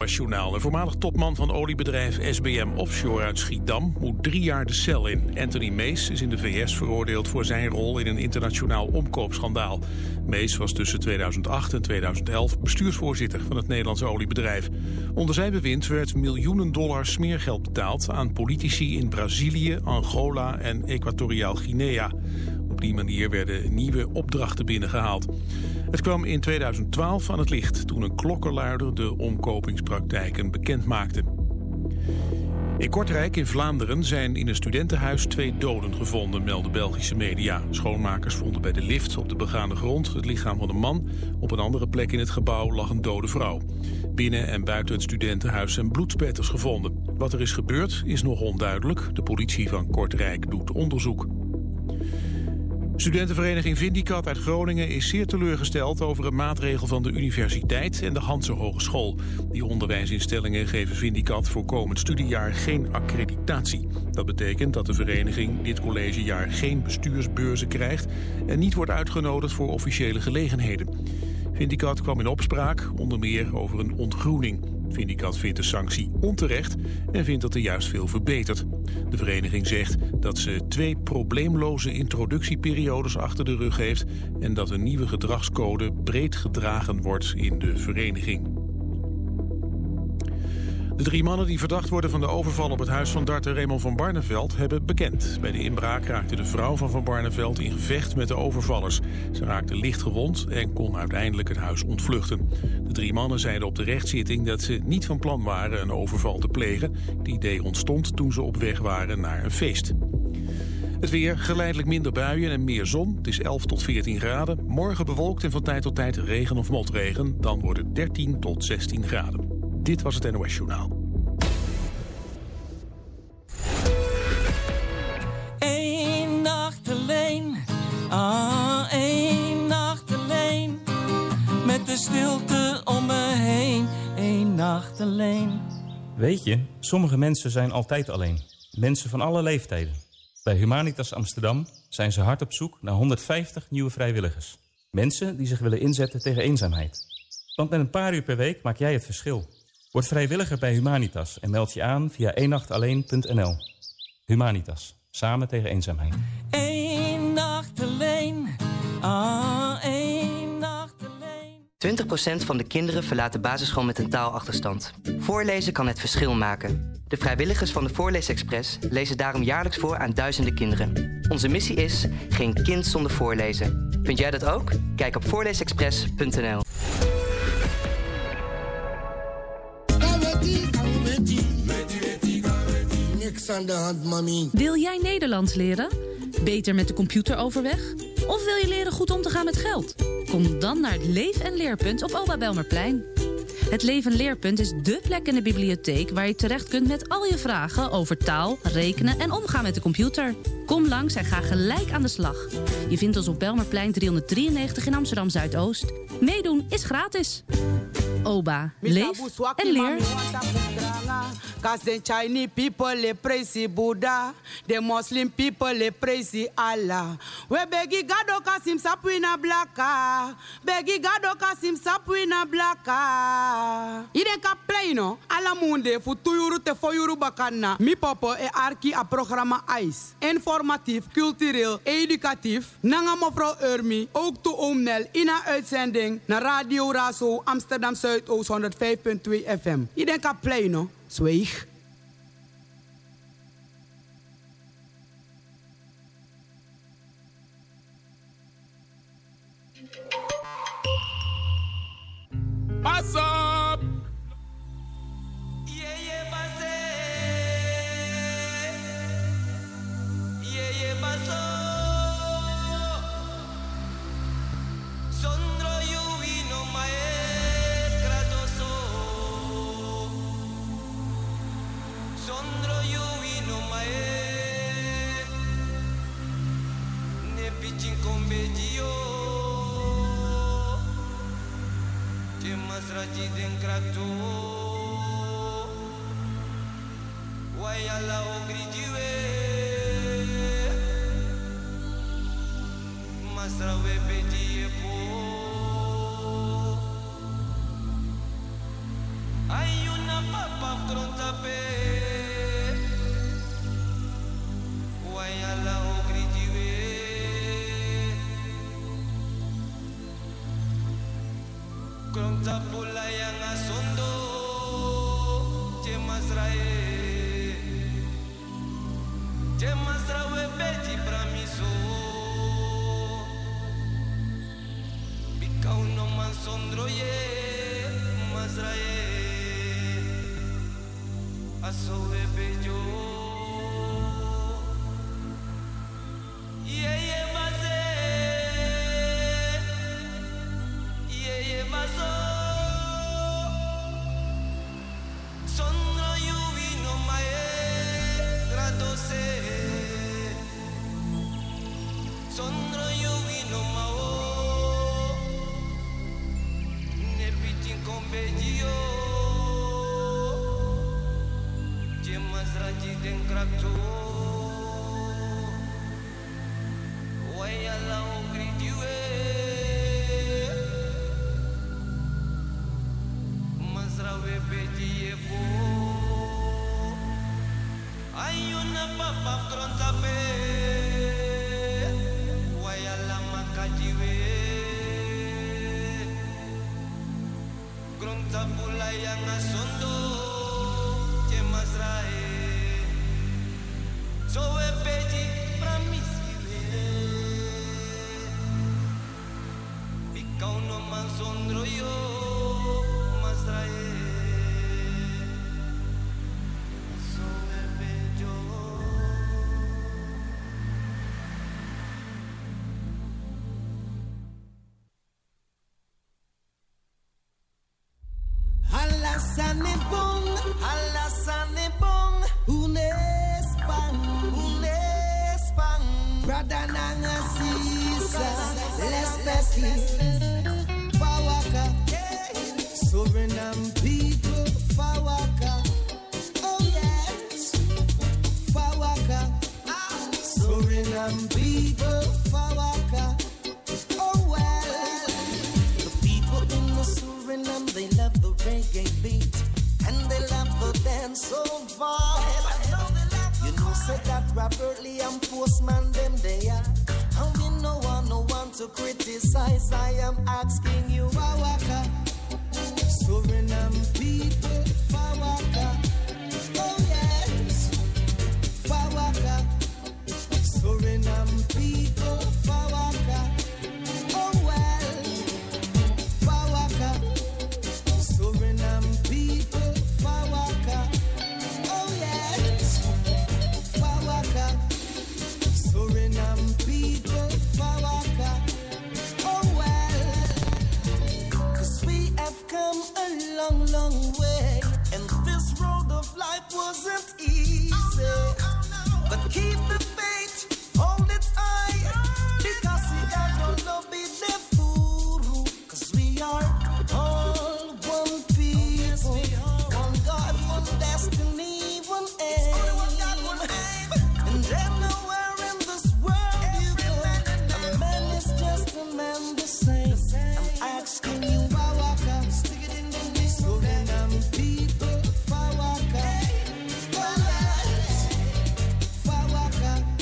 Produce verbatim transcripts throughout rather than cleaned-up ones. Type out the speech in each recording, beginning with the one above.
N O S-journaal. Een voormalig topman van oliebedrijf S B M Offshore uit Schiedam moet drie jaar de cel in. Anthony Mees is in de V S veroordeeld voor zijn rol in een internationaal omkoopschandaal. Mees was tussen tweeduizend acht en tweeduizend elf bestuursvoorzitter van het Nederlandse oliebedrijf. Onder zijn bewind werd miljoenen dollars smeergeld betaald aan politici in Brazilië, Angola en Equatoriaal Guinea. Op die manier werden nieuwe opdrachten binnengehaald. Het kwam in tweeduizend twaalf aan het licht toen een klokkenluider de omkopingspraktijken bekend maakte. In Kortrijk in Vlaanderen zijn in een studentenhuis twee doden gevonden, melden Belgische media. Schoonmakers vonden bij de lift op de begane grond het lichaam van een man. Op een andere plek in het gebouw lag een dode vrouw. Binnen en buiten het studentenhuis zijn bloedspetters gevonden. Wat er is gebeurd is nog onduidelijk. De politie van Kortrijk doet onderzoek. Studentenvereniging Vindicat uit Groningen is zeer teleurgesteld over een maatregel van de universiteit en de Hanse Hogeschool. Die onderwijsinstellingen geven Vindicat voor komend studiejaar geen accreditatie. Dat betekent dat de vereniging dit collegejaar geen bestuursbeurzen krijgt en niet wordt uitgenodigd voor officiële gelegenheden. Vindicat kwam in opspraak, onder meer over een ontgroening. Vindicat vindt de sanctie onterecht en vindt dat er juist veel verbetert. De vereniging zegt dat ze twee probleemloze introductieperiodes achter de rug heeft en dat een nieuwe gedragscode breed gedragen wordt in de vereniging. De drie mannen die verdacht worden van de overval op het huis van darter Raymond van Barneveld hebben bekend. Bij de inbraak raakte de vrouw van Van Barneveld in gevecht met de overvallers. Ze raakte licht gewond en kon uiteindelijk het huis ontvluchten. De drie mannen zeiden op de rechtszitting dat ze niet van plan waren een overval te plegen. Het idee ontstond toen ze op weg waren naar een feest. Het weer, geleidelijk minder buien en meer zon. Het is elf tot veertien graden. Morgen bewolkt en van tijd tot tijd regen of motregen. Dan wordt het dertien tot zestien graden. Dit was het N O S-journaal. Eén nacht alleen, ah, één nacht alleen. Met de stilte om me heen, één nacht alleen. Weet je, sommige mensen zijn altijd alleen. Mensen van alle leeftijden. Bij Humanitas Amsterdam zijn ze hard op zoek naar honderdvijftig nieuwe vrijwilligers. Mensen die zich willen inzetten tegen eenzaamheid. Want met een paar uur per week maak jij het verschil. Word vrijwilliger bij Humanitas en meld je aan via één nacht alleen punt n l. Humanitas, samen tegen eenzaamheid. Eén nacht alleen, ah, één nacht alleen. twintig procent van de kinderen verlaat de basisschool met een taalachterstand. Voorlezen kan het verschil maken. De vrijwilligers van de Voorleesexpress lezen daarom jaarlijks voor aan duizenden kinderen. Onze missie is geen kind zonder voorlezen. Vind jij dat ook? Kijk op voorleesexpress punt n l. Aan de hand, mami. Wil jij Nederlands leren? Beter met de computer overweg? Of wil je leren goed om te gaan met geld? Kom dan naar het Leef- en Leerpunt op Oba Belmerplein. Het Leef- en Leerpunt is dé plek in de bibliotheek waar je terecht kunt met al je vragen over taal, rekenen en omgaan met de computer. Kom langs en ga gelijk aan de slag. Je vindt ons op Belmerplein driehonderddrieënnegentig in Amsterdam Zuidoost. Meedoen is gratis. Oba, leef en leer. Cause the Chinese people they praise Buddha, the Muslim people they praise Allah. We begi gado kasim sapuina blaka, begi gado kasim sapuina blaka. Ide ka play no, ala munde fu tuyuru te foyuru bakana. Mi popo e arki a programma ice, informatief, cultureel, educatief. Nanga mevrouw Urmi, ook to Omnel in haar uitzending naar Radio Razo Amsterdam Zuidoost honderdvijf komma twee F M. Ide ka play no. Zweeg. Pass up! Yeah, yeah, pass yeah, yeah, pass Sondro you we no my gradoso. Sondro you we no my ne pitching combedio. Che masraji den krato. Why alla ogrijiwe. Masrawe bedie po. Ayun Grunta pula yang asondo, Jemasrae, Jemasrae beti pramiso, Bikau no mansondro ye, Masrae, Asoe bejo, Ye ye maze, Ye ye mazo. Sondro yuvi no mae gradose, Sondro yuvi no mao, ne pitin convegio, Gemas raji den krakto, Wayala ogridiwe, Masrawe bedie po. Ayuna papa fronta pe, Wayala makajiwe, Grunta pula yang asondo, Jemasrae, Soe peji pramisiwe, Bikau no mansondro yo, Masrae. Sanebong, ala sanebong, unespang, unespang, brada nanga sisa, let's best Fawaka, Suriname people, Fawaka, oh yes, Fawaka, Suriname people, Fawaka, oh well, the people in the Suriname, they love the reggae beat. And they love the dance so vibe. You know, say that Robertly and Postman them they are. And we no one, no one to criticize. I am asking you, Fawaka, Suriname people, Fawaka, oh yes, Fawaka, Suriname people, Fawaka, oh well, Fawaka, Suriname people. Fawaka, oh yes, Fawaka, Suriname people, Fawaka, oh well, 'cause we have come a long, long way, and this road of life wasn't easy, but keep the faith, hold it high, because we got no love be the fool, 'cause we are all one people. Destiny, one aim, and then nowhere in this world you go. A man is just a man the same. I'm asking you, Fawaka, Suriname people, Fawaka, Fawaka,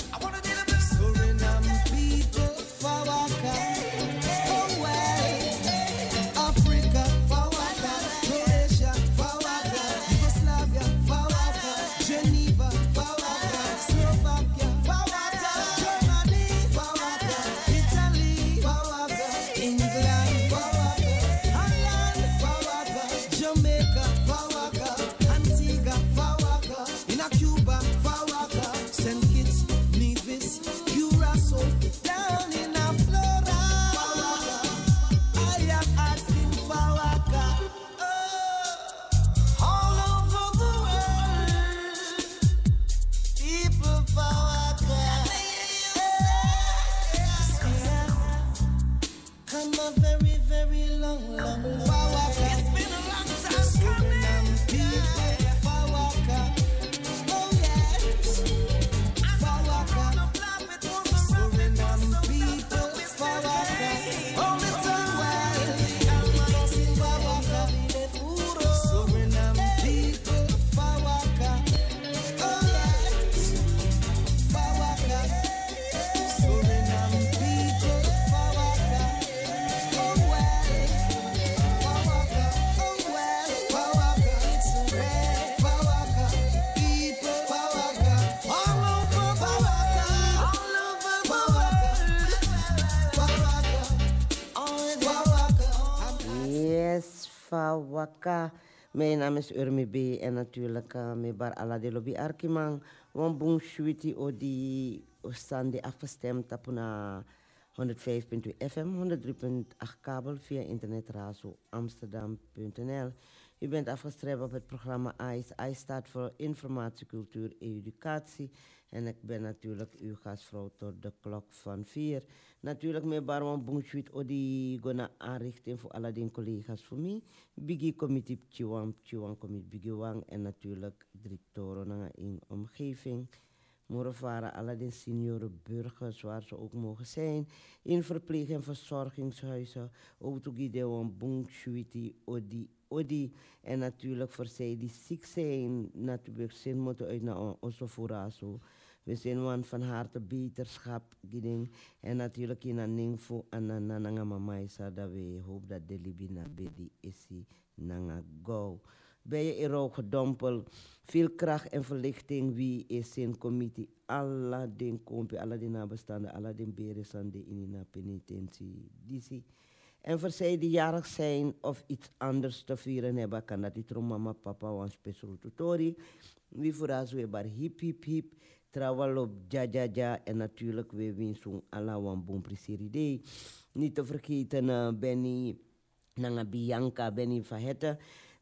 Fawaka. Mijn naam is Urmi B. En natuurlijk uh, met Bar Ala de Lobby Arkimang. Wan boom shuiti o die stande afgestemd op na honderdvijf komma twee F M, honderddrie komma acht kabel via internetradio amsterdam punt n l. U bent afgestreept op het programma I C E. I C E staat voor Informatie, Cultuur en Educatie. En ik ben natuurlijk uw gastvrouw tot de klok van vier. Natuurlijk met Barwan Bongshuit Odi Gona aanrichting voor alle die collega's voor mij. Bigi Committee Chiwang, Chiwang Committee Bigi Wang en natuurlijk directeuren in omgeving. Morovara, alle die senioren burgers waar ze ook mogen zijn. In verpleeg- en verzorgingshuizen. Ook toegidewan Bongshuit Odi. Odi en natuurlijk voor zij die ziek zijn, natuurlijk zin moeten uit naar onze voorrazo. We zijn wan van harte beterschap giding en natuurlijk in een info en een nanga mama is dat we hoop dat de libina bedi isi nanga go. Ben je er ook gedompeld, veel kracht en verlichting wie is in committee, alla den kompi, alla den nabestaanden, alla den beresande in de penitentie, disi. En voor zij die jarig zijn of iets anders te vieren hebben, kan dat niet om mama, papa, een speciaal tutori. Wie voor ons we bar hip hip hip, trouwel op ja ja ja en natuurlijk we winsten alla wan bon presiride. Niet te vergeten uh, Benny, nanga Bianca, Benny Vahette.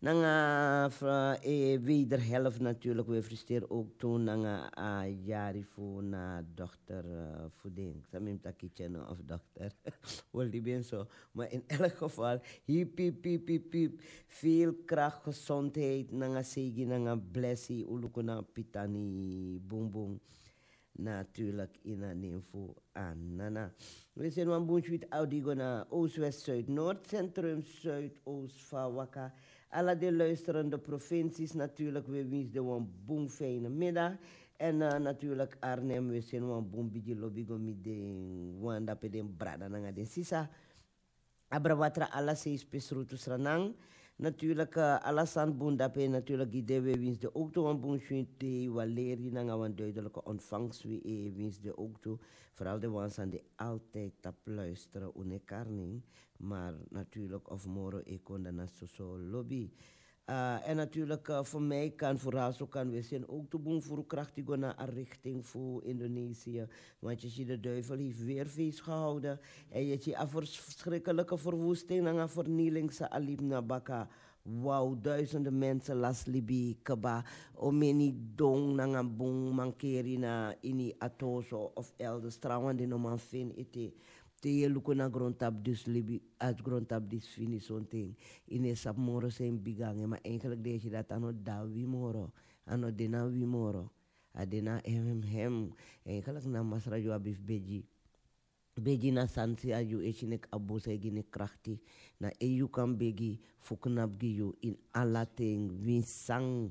Nanga uh, wederhelft natuurlijk, we frusteren ook toen nanga uh, jari voor na dochter uh, voeding. Samim takitje of dochter. Wel die ben zo. Maar in elk geval, hip hip hip hip hip. Veel kracht, gezondheid, nanga segi, nanga blessie, ulukuna pitani, boom boom. Natuurlijk in een info aan Nana. We zijn een boenschuit Audigo naar Oost, West, Zuid, Noord, Centrum, Zuid, Oost, Fawaka. Alle de luisterende provincies natuurlijk. We wensen een boem fijne middag. En uh, natuurlijk Arnhem, we zijn een boem bigi lobigo met de wanda pe den brada nanga den sisa. Abrawatra alla seis pesrutus ranang. Natuurlijk, uh, Alassane Boendape, natuurlijk, die we winsten ook toe een boenschuinte, Valeri, nanga een duidelijke ontvangst, we winsten ook toe. Vooral de ones aan die altijd tap luisteren, unekarning. Maar natuurlijk, of moro, ik kon dan zo lobby. Uh, en natuurlijk, uh, voor mij kan, voor haar zo kan we zijn ook te doen voor krachtig naar een richting voor Indonesië. Want je ziet, de duivel heeft weer feest gehouden. En je ziet een verschrikkelijke verwoesting en een vernieling sa alib na baka. Wauw, duizenden mensen las libi kaba. Omeni dong na een boom mankeri na ini atoso of elders. Trouwens, die no man fin ite. Te je lukken naar grondtab dus libi uit grondtab dus fini zo'n ding. In een sap moro zijn bigangen, maar eigenlijk denk je dat aan het da wie moro, aan het dena wie moro, aan dena hem hem. Eigenlijk na masra jo abif beji, beji na sansi aju echinek abos egine krachti, na eju kan begi fuknap giyu in alating winsang.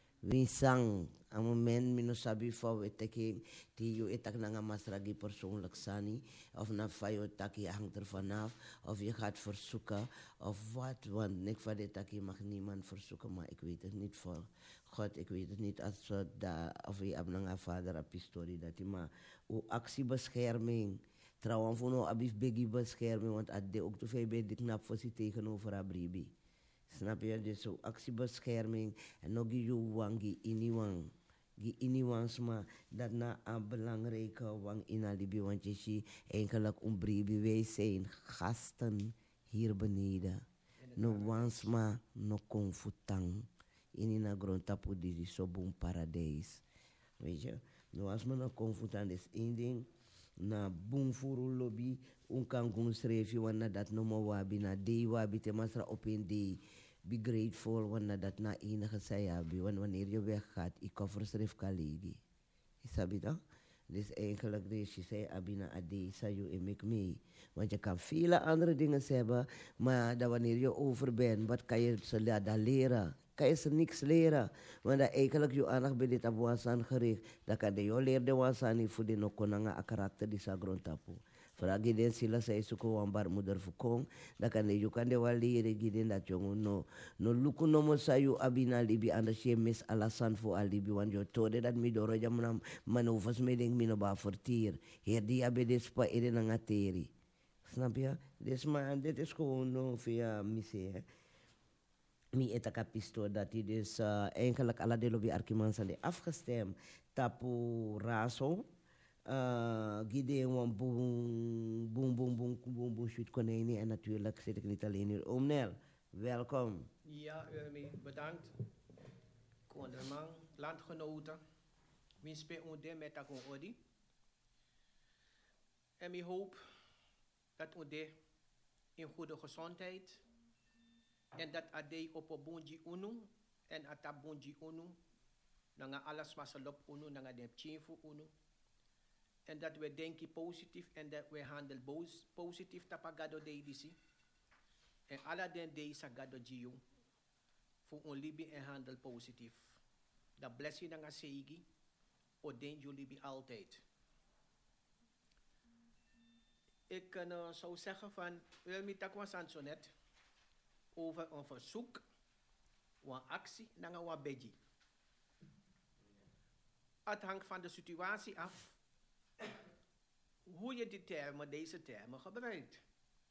Winsang, aan het moment mino sabi voor we teken die je etak nanga masragi persoonlijk sani of na fayo taki hangt er vanaf of je gaat verzoeken of wat, want nek van de taki mag niemand verzoeken, maar ik weet het niet voor God, ik weet het niet als we da of je ab nanga vader a pistori dat maar o actiebescherming trouwens voor no abif begi bescherming want at de ook te veel bij de knap voor si tegenover abribi. Snap je? Dus zo actiebescherming en nog je wang gi iniwang. Gi iniwang sma dat na een belangrijke wang in alibi. Want je ziet eigenlijk een bribi. Wij zijn gasten hier beneden. No wansma no confutang. In een grondtapu die is zo boom paradijs. Weet je? No wansma no confutang is één ding. Na boom furu lobby. Un kan gun schrijven wanneer dat no mo wabi na day wabi te masra op een day. Be grateful wanneer dat na enige zei hebben. Want wanneer je weggaat, ik koffer schrijf kalegi. Isabi dat? Dus eigenlijk deze zei abina ade sa you en make me. Want je kan vele andere dingen hebben, maar dat wanneer je over bent, wat kan je ze laten leren? Kan je ze niks leren? Want dat eigenlijk je aandacht bij dit abuasan gericht. Dat kan je je leren de wansani voor de no konanga a karakter die sa grondtapu. Vraag je den sila sa isuko wan baarmoeder fukong. Dat kan je kan de wel leren giden dat jongen no no luku no mo sa you abina libi anders je mis alasan voor alibi want je tode dat mi doro jam nam manovers me denk mi no ba vertier. Hier die abe de spa ere na ngateri. Snap je? Dus maar dit is gewoon no via missie. mi etaka pisto dat hij dus uh, eigenlijk alla de lobby arkimansa de afgestemd tapu raso uh, gide wan boom boom boom boom boom boom shoot konijnen en natuurlijk zit ik niet alleen hier. Oom Nel, welkom. Ja, Urmi, bedankt. Konderman, landgenoten, wie speelt ons met dat odi. En ik hoop dat ons in goede gezondheid en dat ade op een bonji unu en ata bonji unu nanga alles masalop unu nanga de chinfu unu en dat we denken positief en dat we handelen positief tapagado de disi en alla den de sagado jiu voor on libi en handel positief. Dat blessie nanga seigi o den ju libi altijd. Ik uh, zou zeggen van, wil me tak was zo net over een verzoek, een actie, naar een beji. Het hangt van de situatie af hoe je die termen, deze termen gebruikt.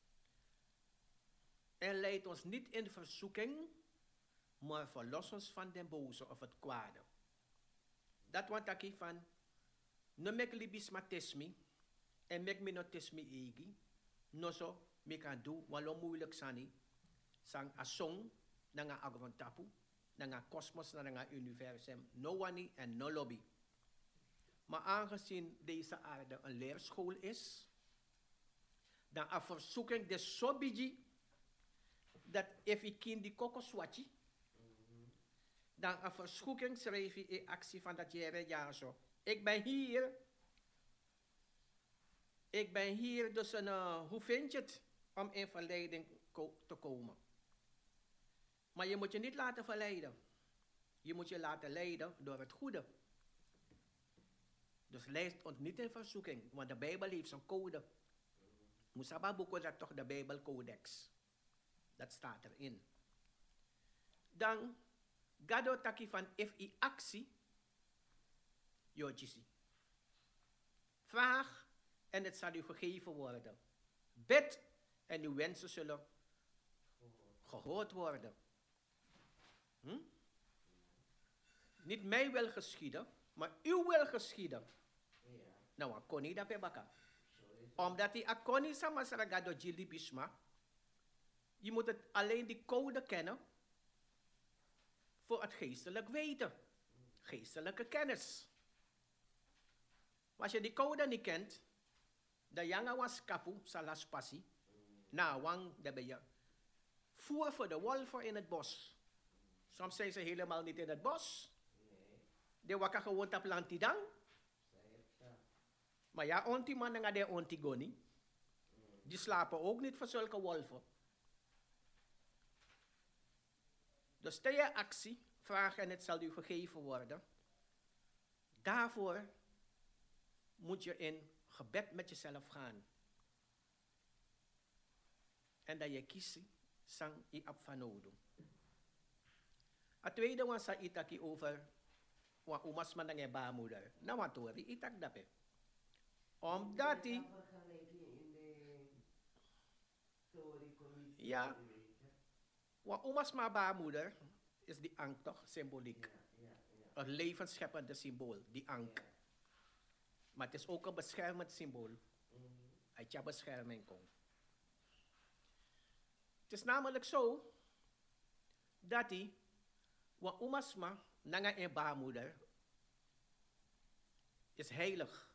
En leidt ons niet in verzoeking, maar verlos ons van den boze of het kwade. Dat wat ik van, no mek libis matismi, en mek me notismi egi, no so, me kan doen, walo moeilijk sani, sang a song, nanga agrontapu, nanga kosmos, nanga universum, no wani en no lobby. Maar aangezien deze aarde een leerschool is, dan a verzoeking de sobiji, dat if ik kind die kokoswachi, dan a verzoeking schrijf je in actie van dat jaren jaar zo. Ik ben hier, ik ben hier dus een, uh, hoe vind je het, om in verleiding ko- te komen. Maar je moet je niet laten verleiden. Je moet je laten leiden door het goede. Dus leid ons niet in verzoeking, want de Bijbel heeft zo'n code. Musaba boeken dat toch de Bijbelcodex. Dat staat erin. Dan, gado taki van if i actie, jojisi. Vraag en het zal u gegeven worden. Bid en uw wensen zullen gehoord worden. Hm? Niet mij wil geschieden, maar uw wil geschieden. Ja. Nou, akoni da pebaka. Omdat die akoni sama saragado jilibisma, je moet het alleen die code kennen voor het geestelijk weten. Geestelijke kennis. Maar als je die code niet kent, de janga was kapu, salas passi, na wang de ben je voer voor de wolven in het bos. Soms zijn ze helemaal niet in het bos. De waka gewoon tap lantidang. Maar ja, onti mannen gaan de onti goni. Die slapen ook niet voor zulke wolven. Dus stel je actie, vraag en het zal u gegeven worden. Daarvoor moet je in gebed met jezelf gaan. En dat je kiest, sang i apfanodo. Het tweede was sa itaki over wa umas man ng baarmoeder. Nou wat hoor, itak dape. Omdat die ja, wa umas ma baarmoeder is die ank toch, symboliek. Een levensscheppende symbool, die ank. Maar het is ook een beschermend symbool. Uit je bescherming komt. Het is namelijk zo dat die wa umasma nanga een baarmoeder is heilig.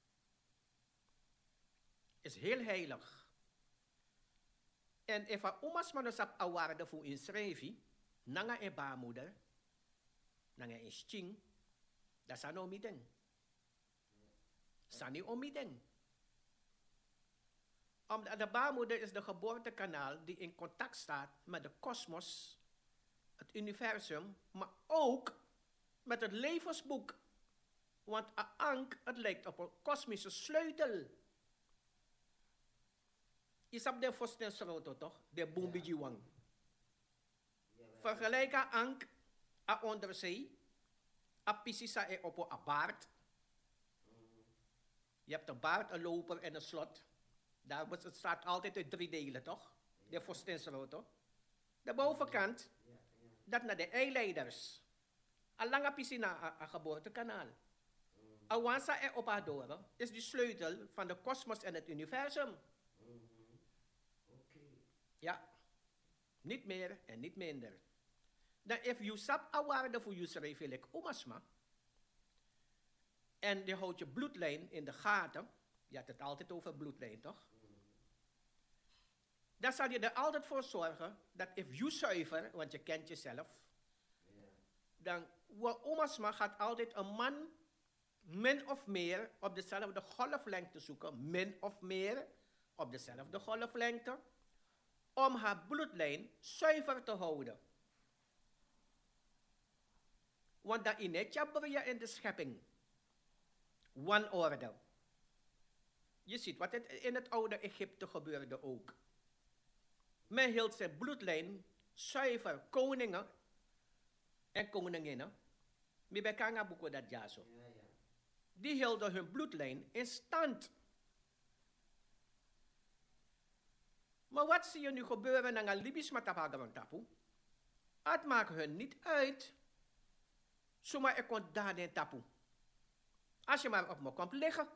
Is heel heilig. En if a umasma nos ap awarde voor inschrijving nanga een baarmoeder, nanga een sting, dat is aan omideng. Sani omideng. Omdat de baarmoeder is de geboortekanaal die in contact staat met de kosmos, het universum, maar ook met het levensboek. Want een ank, het lijkt op een kosmische sleutel. Is op de Vostensroto toch? De Boombijiwang. Vergelijk een ank, een onderzee, een pisisa e op een baard. Je hebt een baard, een loper en een slot. Daar het staat altijd in drie delen, toch? De Vostensroto. De bovenkant dat naar de eileiders. Al lang piscina een geboortekanaal. Awansa en Opadora is de sleutel van de kosmos en het universum. Ja, niet meer en niet minder. Dan if you sap awarde voor je schrijfelijk omasma en je houdt je bloedlijn in de gaten, je hebt het altijd over bloedlijn toch? Dan zal je er altijd voor zorgen dat if you zuiver, want je kent jezelf, dan omasma gaat altijd een man min of meer op dezelfde golflengte zoeken, min of meer op dezelfde golflengte, om haar bloedlijn zuiver te houden. Want dan in het je in de schepping wanorde. Je ziet wat het in het oude Egypte gebeurde ook. Men hield zijn bloedlijn zuiver, koningen en koninginnen. Mi bekanga buko dat jaso. Die hielden hun bloedlijn in stand. Maar wat zie je nu gebeuren naar een Libisch matapagamang tapu? Het maakt hun niet uit. Zomaar ik kon daar in tapu. Als je maar op me komt liggen.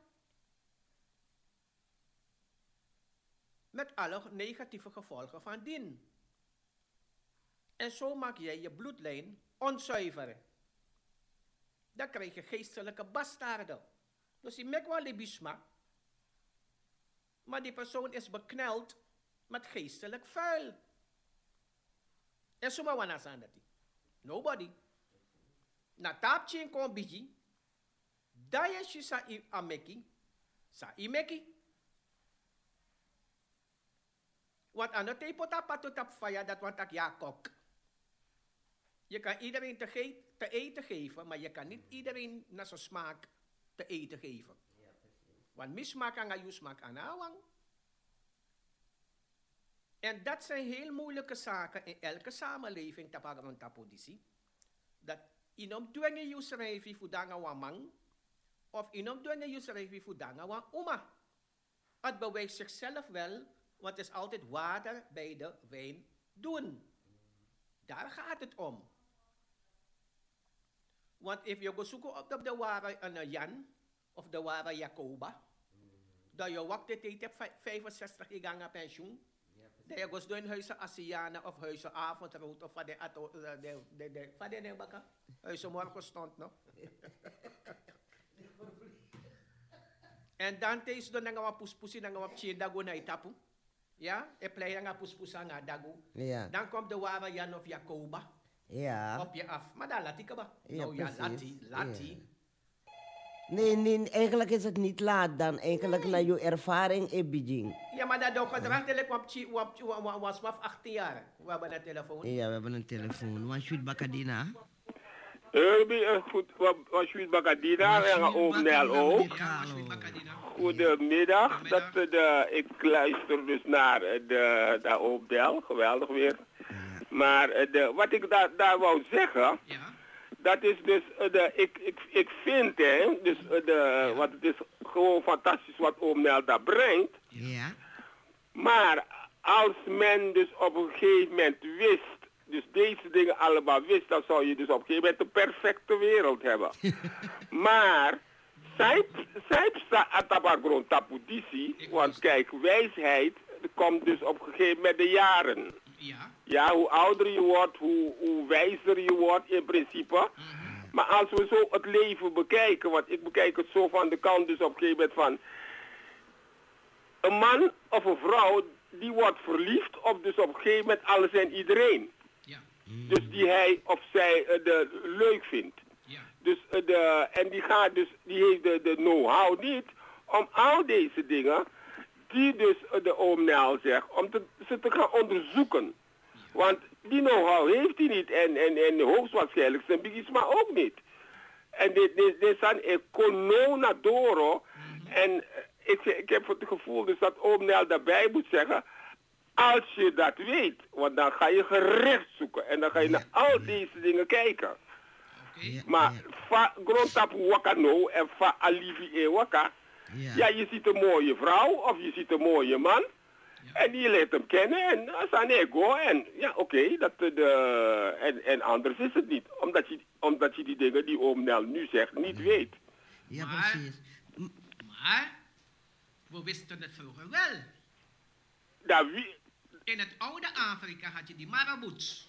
Met alle negatieve gevolgen van dien. En zo maak jij je bloedlijn onzuiver. Dan krijg je geestelijke bastaarden. Dus die mek wel libisma. Maar die persoon is bekneld met geestelijk vuil. En zomaar wana zijn dat die. Nobody. Na tapje kon biji. Da je sa i ameki. Sa imeki. Want aan de tepota patotap faya dat want ik ja kok. Je kan iedereen te, ge- te eten geven, maar je kan niet iedereen naar zijn smaak te eten geven. Ja, want mismaak aan je smaak aan awang. En dat zijn heel moeilijke zaken in elke samenleving tapagamang tapodisi. Dat inom dwenge je schrijven voor danga wamang, of inom dwenge je schrijven voor danga wa oma. Het bewijst zichzelf wel, want het is altijd water bij de wijn doen. Daar gaat het om. Want if je gaat zoeken op de ware een Jan of de ware Jacoba, dat je wacht de tijd hebt vijfenzestig gegangen pensioen, dat je gaat doen huizen Asiana of huizen avondrood of van de de de de van de nebaka huizen morgenstond nog. En dan tees dan nga wa puspusi nga wa tjeda go na itapu. Ja, e play nga puspusa nga dago. Ja. Dan komt de ware Jan of Jacoba. Ja. Op je af. Maar dan laat ik ba. Ja, nou ja, precies. lati, lati. Ja. Nee, nee, eigenlijk is het niet laat dan. Eigenlijk naar je ervaring in Beijing. Ja, maar dat ook gedrag telek wap chi wap was wap achttien jaar. We hebben een telefoon. Ja, we hebben een telefoon. Wat shoot Bakadina? Urbi, goed, wat shoot Bakadina en oom Nel ook. Goedemiddag. Dat, de, ik luister dus naar de, de oom Nel. Geweldig weer. Maar de, wat ik daar, daar wou zeggen, ja. Dat is dus, de, ik, ik, ik vind, hè, dus de, ja. Wat het is gewoon fantastisch wat oom Nel daar brengt. Ja. Maar als men dus op een gegeven moment wist, dus deze dingen allemaal wist, dan zou je dus op een gegeven moment een perfecte wereld hebben. Maar, Saipsa Atabagrond Tapudisi, want kijk, wijsheid komt dus op een gegeven moment de jaren. Ja. Ja, hoe ouder je wordt, hoe, hoe wijzer je wordt in principe. Mm-hmm. Maar als we zo het leven bekijken, want ik bekijk het zo van de kant dus op een gegeven moment van... Een man of een vrouw, die wordt verliefd op dus op een gegeven moment alles en iedereen. Ja. Mm. Dus die hij of zij uh, de, leuk vindt. Ja. Dus, uh, de, en die, gaat dus, die heeft de, de know-how niet om al deze dingen... die dus de oom Nel zegt, om te, ze te gaan onderzoeken. Want die know-how heeft hij niet en, en, en hoogstwaarschijnlijk zijn bigisma ook niet. En dit, dit, dit zijn econo doro. En ik, ik heb het gevoel dus dat oom Nel daarbij moet zeggen, als je dat weet, want dan ga je gerecht zoeken en dan ga je naar al deze dingen kijken. Maar fa grondtapu wakano en fa alivi e waka. Ja. Ja, je ziet een mooie vrouw of je ziet een mooie man. Ja. En die leert hem kennen en Sanego. En ja, oké, okay, dat de en, en anders is het niet. Omdat je, omdat je die dingen die oom Nel nu zegt niet ja. weet. Ja, maar, precies. Maar, we wisten het vroeger wel. Dat wie... In het oude Afrika had je die marabouts.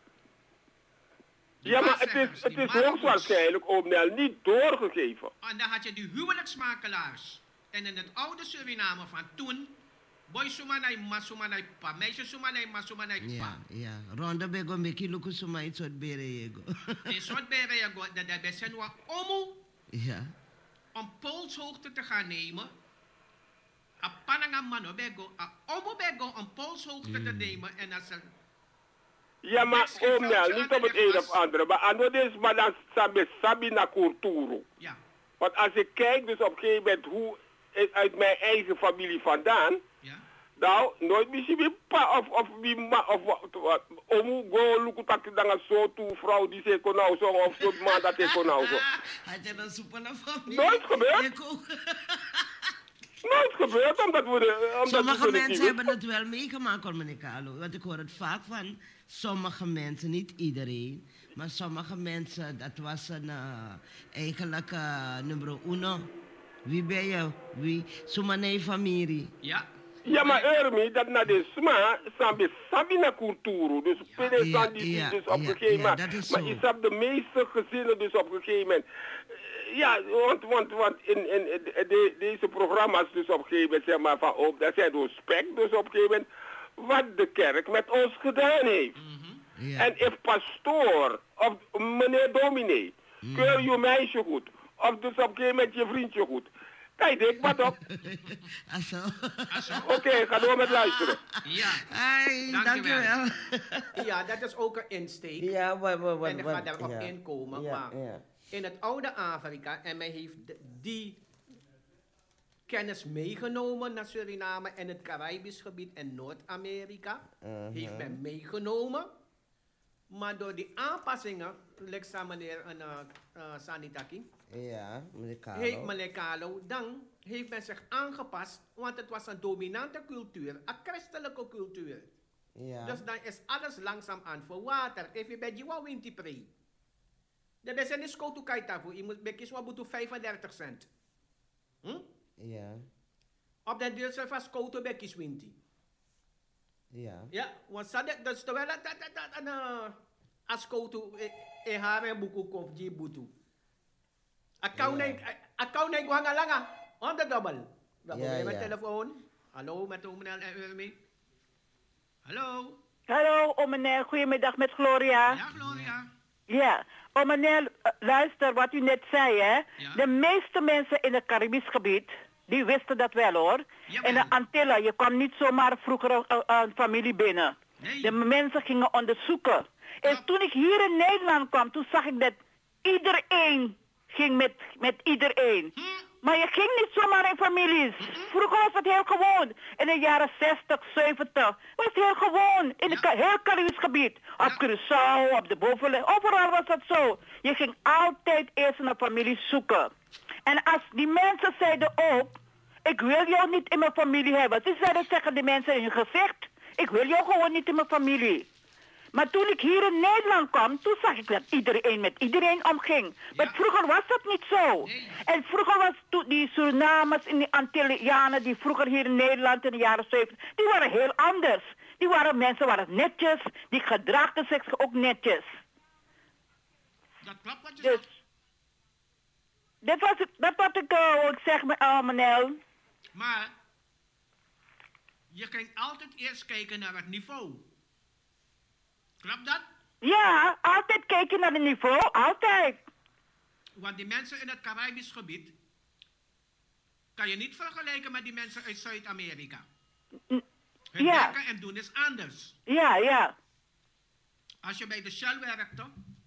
Ja, maar het is, het is hoogstwaarschijnlijk oom Nel niet doorgegeven. En dan had je die huwelijksmakelaars. En in het oude Suriname van toen, boy sumanai ma sumanai pa, meisje sumanai ma sumanai pa. Ja, ja. Ronda bego meki luku suma iets wat bere yego. In soort bere yego, dat dat besen wa omu. Ja. Om polshoogte te gaan nemen. A pananga mano bego, a omu bego om polshoogte mm. te nemen en als er... Ja, maar oom Nel, niet op het een of andere, maar aan is maar dan sabi sabi na cultuur. Ja. Want als ik kijk dus op een gegeven moment hoe uit mijn eigen familie vandaan, ja. Nou, nooit misschien wie pa of of wie ma of wat. Omu go luku tak dan zo toe vrouw die ze kon nou zo of zo man dat ik kon nou zo. Had je dan super naar familie? Nooit gebeurd. Nooit gebeurd omdat we de, omdat sommige we mensen hebben het wel meegemaakt, Communicalo. Want ik hoor het vaak van sommige mensen, niet iedereen, maar sommige mensen, dat was een uh, eigenlijk uh, nummer uno. Wie ben je? Wie? Sumane familie. Ja. Ja, maar Ermi, dat na de sma, sabi sabi na cultuur. Dus pede ja, die ja, dus op ja, een gegeven moment. Ja, maar je hebt de meeste gezinnen dus op een gegeven moment. Ja, want, want, want in, in, in de, deze programma's dus op een gegeven moment zeg maar van oh, dat zijn dus spek dus op een gegeven moment wat de kerk met ons gedaan heeft. Mm-hmm. Ja. En if pastoor of meneer dominee, mm. keur je meisje goed of dus op een gegeven moment je vriendje goed. Kijk, ik wat op. Oké, okay, ga door met luisteren. Ja, hey, dankjewel. Ja, dat is ook een insteek. Ja, wat, wat, wat. En ik ga daarop ja. inkomen. Ja, maar ja. in het oude Afrika, en men heeft die kennis meegenomen naar Suriname en het Caribisch gebied en Noord-Amerika. Uh-huh. Heeft men meegenomen. Maar door die aanpassingen, lex meneer uh, uh, Sanitaki. Ja, meneer Kalo. Heeft meneer Kalo, dan heeft men zich aangepast, want het was een dominante cultuur, een christelijke cultuur. Ja. Dus dan is alles langzaam aan verwaterd. Even bij die winti pre. De beste is koud kaita voor. Je moet bekijken wat moet vijfendertig cent. Hm? Ja. Op de deel zelf als koud bekijken winti. Ja. Ja, want dat is toch wel dat dat dat dat als koud in haar en boeken komt die boetu. Account account ik wanga langa on the double. Dan ja, ja. Met telefoon. Hallo met oom Nel en Urmi. Hallo. Hallo oom Nel, goedemiddag met Gloria. Ja, Gloria. Ja, oom Nel, luister wat u net zei hè. Ja. De meeste mensen in het Caribisch gebied, die wisten dat wel hoor. Ja, in de Antillen, je kwam niet zomaar vroeger een, een familie binnen. Nee. De mensen gingen onderzoeken. En ja. toen ik hier in Nederland kwam, toen zag ik dat iedereen ging met, met iedereen. Hm? Maar je ging niet zomaar in families. Hm-hm. Vroeger was het heel gewoon. In de jaren zestig, zeventig was het heel gewoon. In het ja. heel Caribisch gebied. Op ja. Curaçao, op de bovenland. Overal was dat zo. Je ging altijd eerst een familie zoeken. En als die mensen zeiden ook, ik wil jou niet in mijn familie hebben. Ze zeiden tegen die mensen in hun gezicht, ik wil jou gewoon niet in mijn familie. Maar toen ik hier in Nederland kwam, toen zag ik dat iedereen met iedereen omging. Ja. Maar vroeger was dat niet zo. Nee. En vroeger was to- die Surinamers en die Antillianen die vroeger hier in Nederland in de jaren zeventig, die waren heel anders. Die waren mensen waren netjes, die gedraagden zich ook netjes. Dat klopt wat je dus, zegt. Dit was het, dat wat ik uh, ik zeg met uh, Manel. Maar je ging altijd eerst kijken naar het niveau. Klopt dat? Ja, altijd kijken naar het niveau, altijd. Want die mensen in het Caribisch gebied kan je niet vergelijken met die mensen uit Zuid-Amerika. Hun ja. denken en doen is anders. Ja, ja. Als je bij de Shell werkte,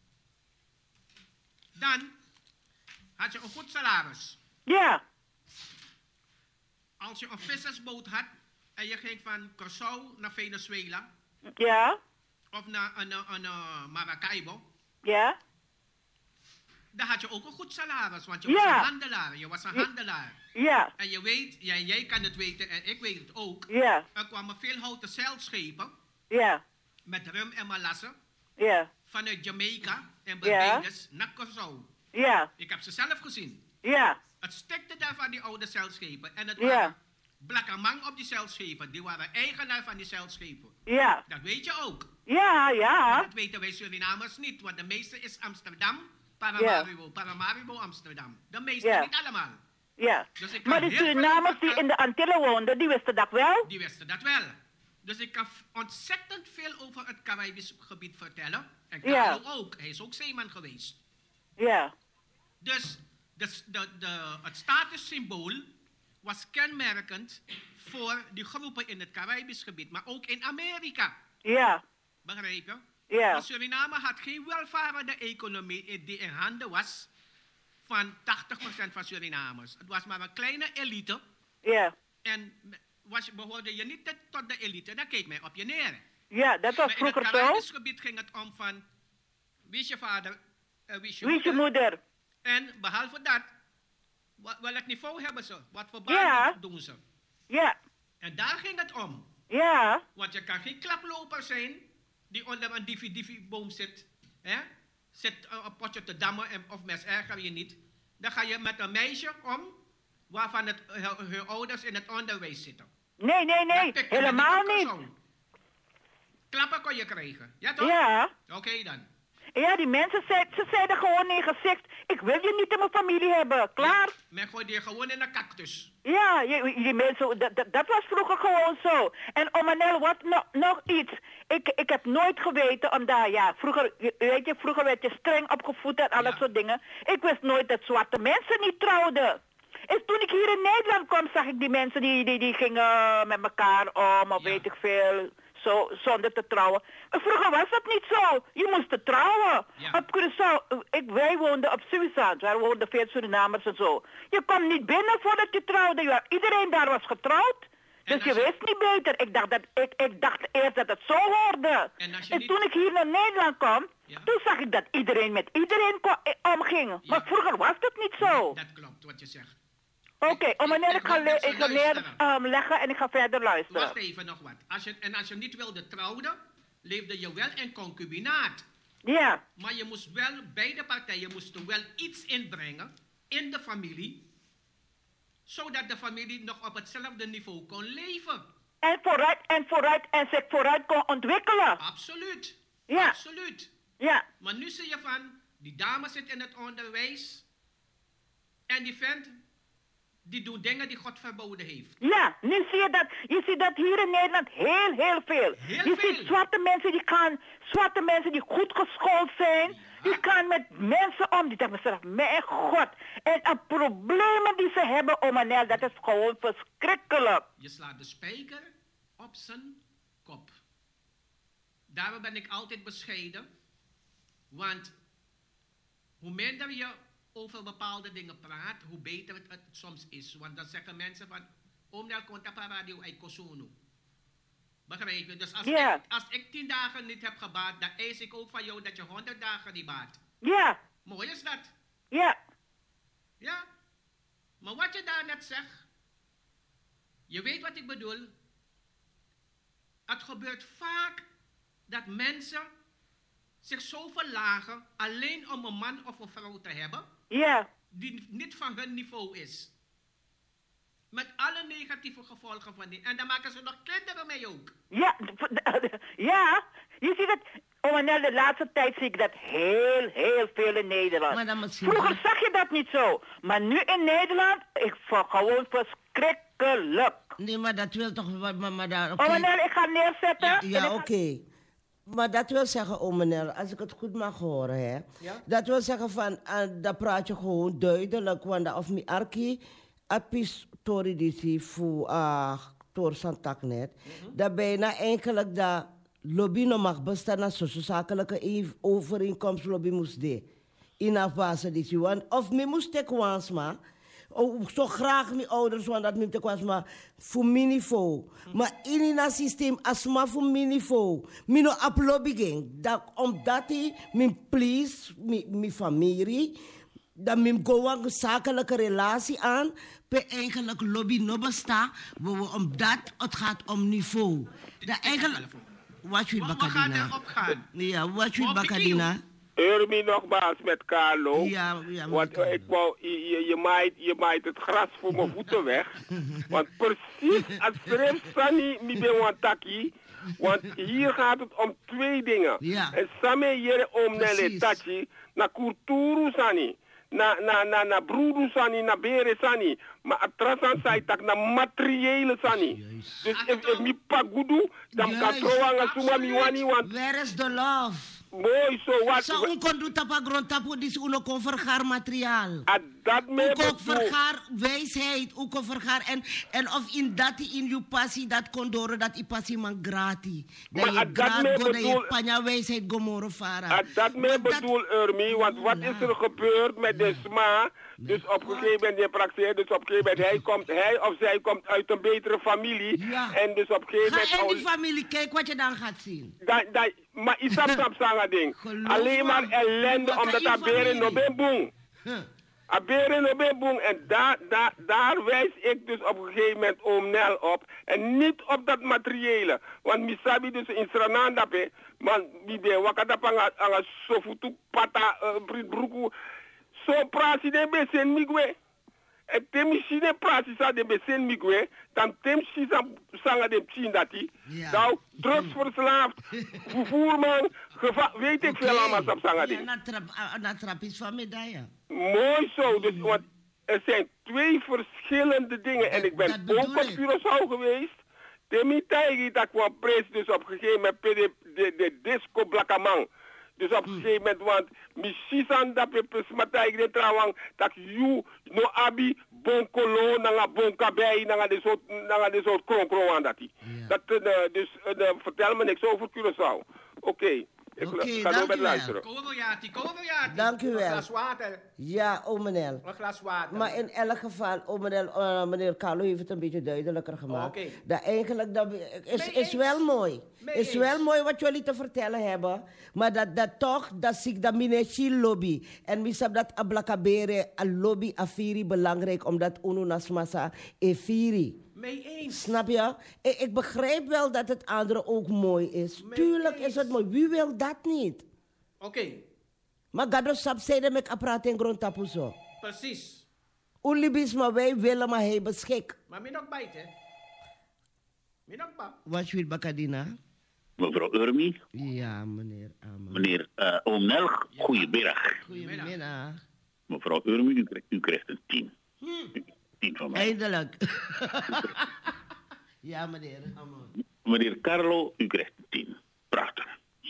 dan had je een goed salaris. Ja. Als je een vissersboot had en je ging van Curaçao naar Venezuela. Ja. Of naar een, een, een, een Maracaibo. Ja. dan had je ook een goed salaris, want je Ja. was een handelaar. Je was een Ja. handelaar. Ja. En je weet, jij, jij kan het weten en ik weet het ook. Ja. Er kwamen veel houten zeilschepen Ja. met rum en malassen Ja. vanuit Jamaica en Ja. Barbados naar Curaçao. Ja. Ik heb ze zelf gezien. Ja. Het stikte daar van die oude zeilschepen. En het Ja. waren blakkerman op die zeilschepen. Die waren eigenaar van die zeilschepen. Ja. Dat weet je ook. Ja, ja. En dat weten wij Surinamers niet, want de meeste is Amsterdam, Paramaribo, Paramaribo, Amsterdam. De meeste Ja. niet allemaal. Ja. Dus ik kan Maar de heel veel Surinamers die over- in de Antillen woonden, die wisten dat wel? Die wisten dat wel. Dus ik kan f- ontzettend veel over het Caribisch gebied vertellen. En Ja. Carlo ook. Hij is ook zeeman geweest. Ja. Dus de, de, de, het statussymbool was kenmerkend voor die groepen in het Caribisch gebied, maar ook in Amerika. Ja. Begrijp je? Ja. Maar Suriname had geen welvarende economie die in handen was van tachtig procent van Surinamers. Het was maar een kleine elite. Ja. En was, behoorde je niet tot de elite, dan keek men op je neer. Ja, dat was Maar vroeger in het zo. Caribisch gebied ging het om van wie is je vader, uh, wie is je Wie is je moeder. moeder? En behalve dat, wat, welk niveau hebben ze? Wat voor Ja. banen doen ze? Ja. En daar ging het om. Ja. Want je kan geen klaploper zijn die onder een divi-divi-boom zit. Hè? Zit uh, een potje te dammen en, of mes erger je niet. Dan ga je met een meisje om waarvan het, uh, hun ouders in het onderwijs zitten. Nee, nee, nee. Dat pikt je Helemaal met die niet. persoon. Klappen kon je krijgen. Ja toch? Ja. Oké dan. Ja, die mensen zeiden, ze zeiden gewoon in je gezicht, ik wil je niet in mijn familie hebben. Klaar? Men gooit je gewoon in een cactus. Ja, je, die mensen, dat, dat, dat was vroeger gewoon zo. En Omanel, wat nog, nog iets. Ik, ik heb nooit geweten, omdat, ja, vroeger, je- weet je, vroeger werd je streng opgevoed en al dat soort dingen. Ik wist nooit dat zwarte mensen niet trouwden. En toen ik hier in Nederland kwam, zag ik die mensen die, die, die gingen met elkaar om, of weet ik veel, zo, zonder te trouwen. Maar vroeger was dat niet zo. Je moest te trouwen. Op Curaçao, ik, wij woonden op Suizand, daar woonden veel Surinamers en zo. Je kwam niet binnen voordat je trouwde. Ja, iedereen daar was getrouwd. Dus je wist niet beter. Ik dacht, dat, ik, ik dacht eerst dat het zo hoorde. En, als je niet- toen ik hier naar Nederland kwam, toen zag ik dat iedereen met iedereen ko- eh, omging. Maar vroeger was dat niet zo. Dat klopt wat je zegt. Oké, oh, meneer, ik, ga, hoop dat le- ze ik ga luisteren. neer um, leggen en ik ga verder luisteren. Wacht even nog wat. Als je, en als je niet wilde trouwen, leefde je wel in concubinaat. Ja. Maar je moest wel, beide partijen moesten wel iets inbrengen in de familie, zodat de familie nog op hetzelfde niveau kon leven. En vooruit, en vooruit, en zich vooruit kon ontwikkelen. Absoluut. Ja. Absoluut. Ja. Maar nu zie je van, die dame zit in het onderwijs en die vent, die doet dingen die God verboden heeft. Ja, nu zie je dat, je ziet dat hier in Nederland heel, heel veel. Heel je veel. ziet zwarte mensen die gaan, zwarte mensen die goed geschoold zijn, die gaan met mensen om, die denken zichzelf, mijn God. En de problemen die ze hebben, oh Manel, dat is gewoon verschrikkelijk. Je slaat de spijker op zijn kop. Daarom ben ik altijd bescheiden. Want hoe minder je over bepaalde dingen praat, hoe beter het, het soms is. Want dan zeggen mensen van, oom Nel komt op radio uit Kosono. Begrijp je? Dus als, Ja. ik, als ik tien dagen niet heb gebaat, dan eis ik ook van jou dat je honderd dagen niet baat. Ja. Mooi is dat. Ja. Ja. Maar wat je daar net zegt, je weet wat ik bedoel. Het gebeurt vaak dat mensen zich zo verlagen alleen om een man of een vrouw te hebben. Ja. Die niet van hun niveau is. Met alle negatieve gevolgen van die. En dan maken ze nog kinderen mee ook. Ja, ja, je ziet het, oh Manel, de laatste tijd zie ik dat heel, heel veel in Nederland. Maar dan misschien Vroeger zag je dat niet zo, maar nu in Nederland, ik vond gewoon verschrikkelijk. Nee, maar dat wil toch... Maar, maar, maar daar, oké. Oh Manel, ik ga neerzetten. Ja, en ja, ik ga- oké. Maar dat wil zeggen, Omenel, als ik het goed mag horen, hè. Ja? Dat wil zeggen van, uh, dat praat je gewoon duidelijk. Want of mi arki, apis tori disi fu uh, tor santak net. Dat bijna eigenlijk dat lobby no mag bestaan als sociaal-zakelijke overeenkomstlobby moest de. In afbase disi. Want of mi moest tek wans ma. Oh, zo graag mijn ouders, want dat moet ik was maar voor mijn niveau. Maar in een systeem, als maar voor mijn niveau, mijn op lobby ging. Dat, omdat hij mijn please, mijn, mijn familie, Dan mim gewoon een zakelijke relatie aan. Per eigenlijk lobby no besta. Omdat het gaat om niveau. Dat eigenlijk... Wat je bakadina? Ja, wat je bakadina? Urmi nogmaals met Carlo. Ja, ja, want uh, ik wou, je, je, je, maait, je maait het gras voor mijn voeten weg. Want precies als schreef Sani mi ben wan taki. Want hier gaat het om twee dingen. Ja. En samen jere om nele tachi. Na kulturu Sani. Na, na, na, na broedu Sani. Na bere Sani. Maar atrasan zei tak na materiële Sani. Dus if mi pagudu. Dan kan trouwanga suma mi wani. Where is the love? Mooi zo wat. Zo un kon doen tapa grond tapu dis uno kon vergaar materiaal. A dat me u kon vergaar wijsheid, u kon vergaar en en of in dat in je passie dat kon door dat i passie man grati. Dat je graat go dat je panja wijsheid gomoro fara. Dat me bedoel Urmi, want wat is er gebeurd met de sma? Dus op een gegeven moment, je praxeert, dus op een gegeven moment, hij, komt, hij of zij komt uit een betere familie. Ja. En dus op een gegeven moment... Ga in die familie, kijk wat je dan gaat zien. Da, da, maar isap sap sanga ding. Alleen maar ellende, omdat abere no ben boeng. Abere no ben boeng. En daar, daar, daar wijs ik dus op een gegeven moment oom Nel op. En niet op dat materiële. Want misabi dus in Sranandape, man, wie de wakadapanga, anga sofutu pata, brit broeku. So prasi de besen migwe. En temisi de prasi sa de besen migwe. Dan temisi sa sanga de psindati. Nou, drugsverslaafd, vervoerman, geva- weet ik veel allemaal sa sanga de. Ja, na trap is van medaille. Mooi zo, dus want er zijn twee verschillende dingen. En ik ben ook op Curaçao geweest. Temi taigi dat kwam prijs dus op een gegeven moment de, de, de disco blakkamang. Dus op een gegeven moment, want misisan dat we presmataig de trouwang, dat you no abi bon kolo, nanga bon kabei, nanga de soort, nanga de soort kronkro aan dat die. Dat, uh, dus uh, vertel me niks over Curaçao. Oké. Okay. Ik okay, ga door met luisteren. Dank u wel. Een glas water. Ja, omenel. Een glas water. Maar in elk geval, omenel, uh, meneer Carlo heeft het een beetje duidelijker gemaakt. Oh, okay. Dat eigenlijk dat is, is wel mooi. Mee is eens. wel mooi wat jullie te vertellen hebben. Maar dat, dat toch, dat zie ik dat minechi lobby. En misap dat ablakabere, a lobby afiri belangrijk, omdat uno nasmasa efiri. Mee eens. Snap je? Ik, ik begrijp wel dat het andere ook mooi is. Mee Tuurlijk eens. is het mooi. Wie wil dat niet? Oké. Okay. Maar gado sap zeide met appraat en grond tapu zo. Precies. Ulibis maar wij willen maar hij beschik. Maar min ook bijt, hè? Min ook pa. Wat wil Bakadina? Mevrouw Urmi. Ja, meneer. Amen. Meneer uh, Oom Nelg, ja. Goedemiddag. Goedemiddag. Mevrouw Urmi, u krijgt, u krijgt een tien. Hmm. Tien van mij. Eindelijk. Ja, meneer. Amen. Meneer Carlo, u krijgt een tien. Prachtig.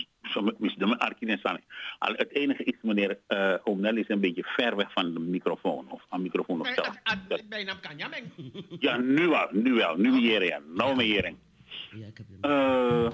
Al het enige is, meneer uh, Oom Nel is een beetje ver weg van de microfoon. Of aan de microfoon of zelf. Bijna kan je meng. Ja, nu wel. Nu wel. Nu hier, ja. Nou, meneer. Uh,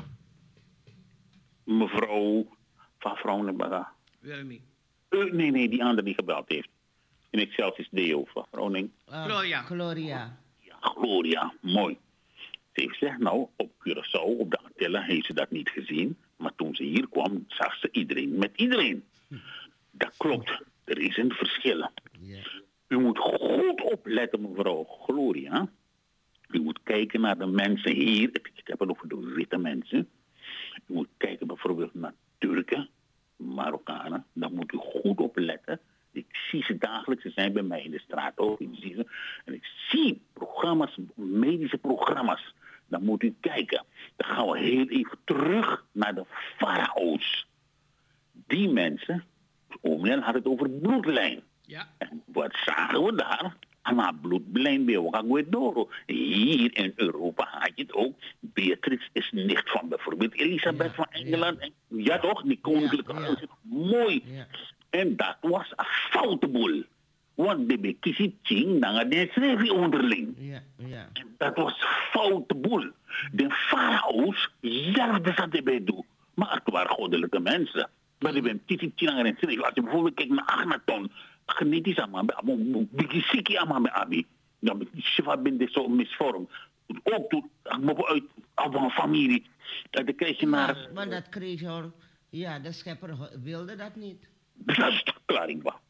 mevrouw van Vrouwenbaga. Wilmi. Uh, nee, nee, die andere die gebeld heeft. In Excelsis Deo van Vrouwening. Uh, Gloria. Gloria. Ja, Gloria. Mooi. Ze heeft gezegd, nou, op Curaçao, op de Antillen, heeft ze dat niet gezien. Maar toen ze hier kwam, zag ze iedereen met iedereen. Dat klopt. Er is een verschil. Yeah. U moet goed opletten, mevrouw Gloria. U moet kijken naar de mensen hier. Ik heb het over de witte mensen. U moet kijken bijvoorbeeld naar Turken, Marokkanen. Dan moet u goed opletten. Ik zie ze dagelijks. Ze zijn bij mij in de straat ook. Ik zie ze. En ik zie programma's, medische programma's. Dan moet u kijken. Dan gaan we heel even terug naar de farao's. Die mensen, Oom Nel had het over bloedlijn. Ja. En wat zagen we daar? Aan bloedlijn bij Ouagadougou. Hier in Europa had je het ook. Beatrix is nicht van bijvoorbeeld Elisabeth ja, van Engeland. Ja, ja toch? Die koninklijke ja, huis. Ja. Mooi. Ja. En dat was een foute boel. Want de bekiezen ging naar de schreef onderling. Ja, ja. En dat was foute boel. De farao's zelfde zat erbij doen. Maar het waren goddelijke mensen. Maar die ben kiezen naar de schreef. Als je bijvoorbeeld kijkt naar Agnaton. Genetisch allemaal bij Abi. Bikisiki allemaal bij Abi. Dan ben je ben je zo misvormd. Ook toen, uit een familie. Dan krijg je naar... Ja, maar dat kreeg je hoor. Ja, de schepper wilde dat niet. Dat is de verklaring.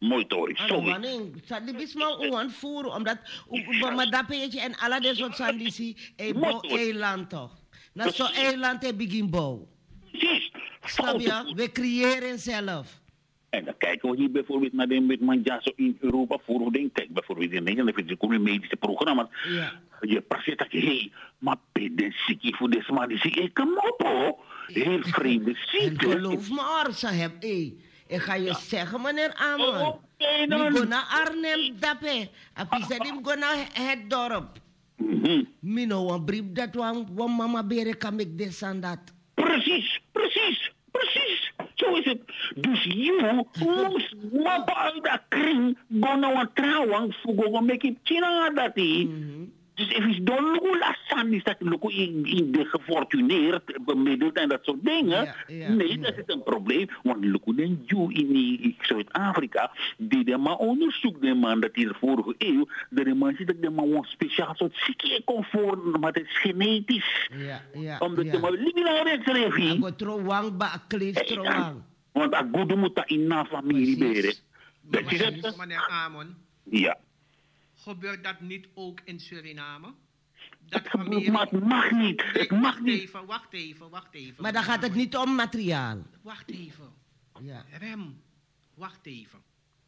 Mooi Tori, Ano sorry. maning, sa di bisma uwan furo, omdat madapeetje en alle des wat san disi, e bo eiland toch. Na zo eiland e begin bouw. Precies. Snap je? We creëren zelf. En dan kijken we hier bijvoorbeeld naar de met Manjaso in Europa voor denk kijk bijvoorbeeld in Nederland vind je komen medische programma's. Ja. Je praat dat je hey, maar ben ziek voor deze man die ziek ik kom op hoor. Heel vreemde ziekte. En geloof me Arsa heb hé. Ik ga je ja. zeggen meneer Amon. Oh, okay, dan. Ik ga naar Arnhem dape. Apis dat ik ga naar het dorp. Mino een brief dat wan mama bere kan ik des aan dat. Precies, precies, precies. Zo is het. Dus je moest mapa uit dat kring gaan naar een trouwang voor gaan maken China dat hij. Dus even don lugu lassan is dat lugu in, in de gefortuneerd bemiddeld en dat soort dingen. Ja, ja, nee, ja. Dat is een probleem. Want lugu den Jew in Zuid-Afrika, die de man onderzoekt de man dat in de vorige eeuw, de man ziet dat de man een speciaal soort ziekte kon voor, maar het is genetisch. Ja, ja. Omdat ja. de man niet meer rechts heeft. Ako trowang ba klif trowang. Want a goede moet dat in na familie beren. Dat is het. Meneer Amon. Ja. Gebeurt dat niet ook in Suriname? Dat het familie... Maar het mag niet. Het mag wacht niet. Even, wacht even, wacht even. Maar dan gaat het niet om materiaal. Wacht even. Ja. Rem, wacht even.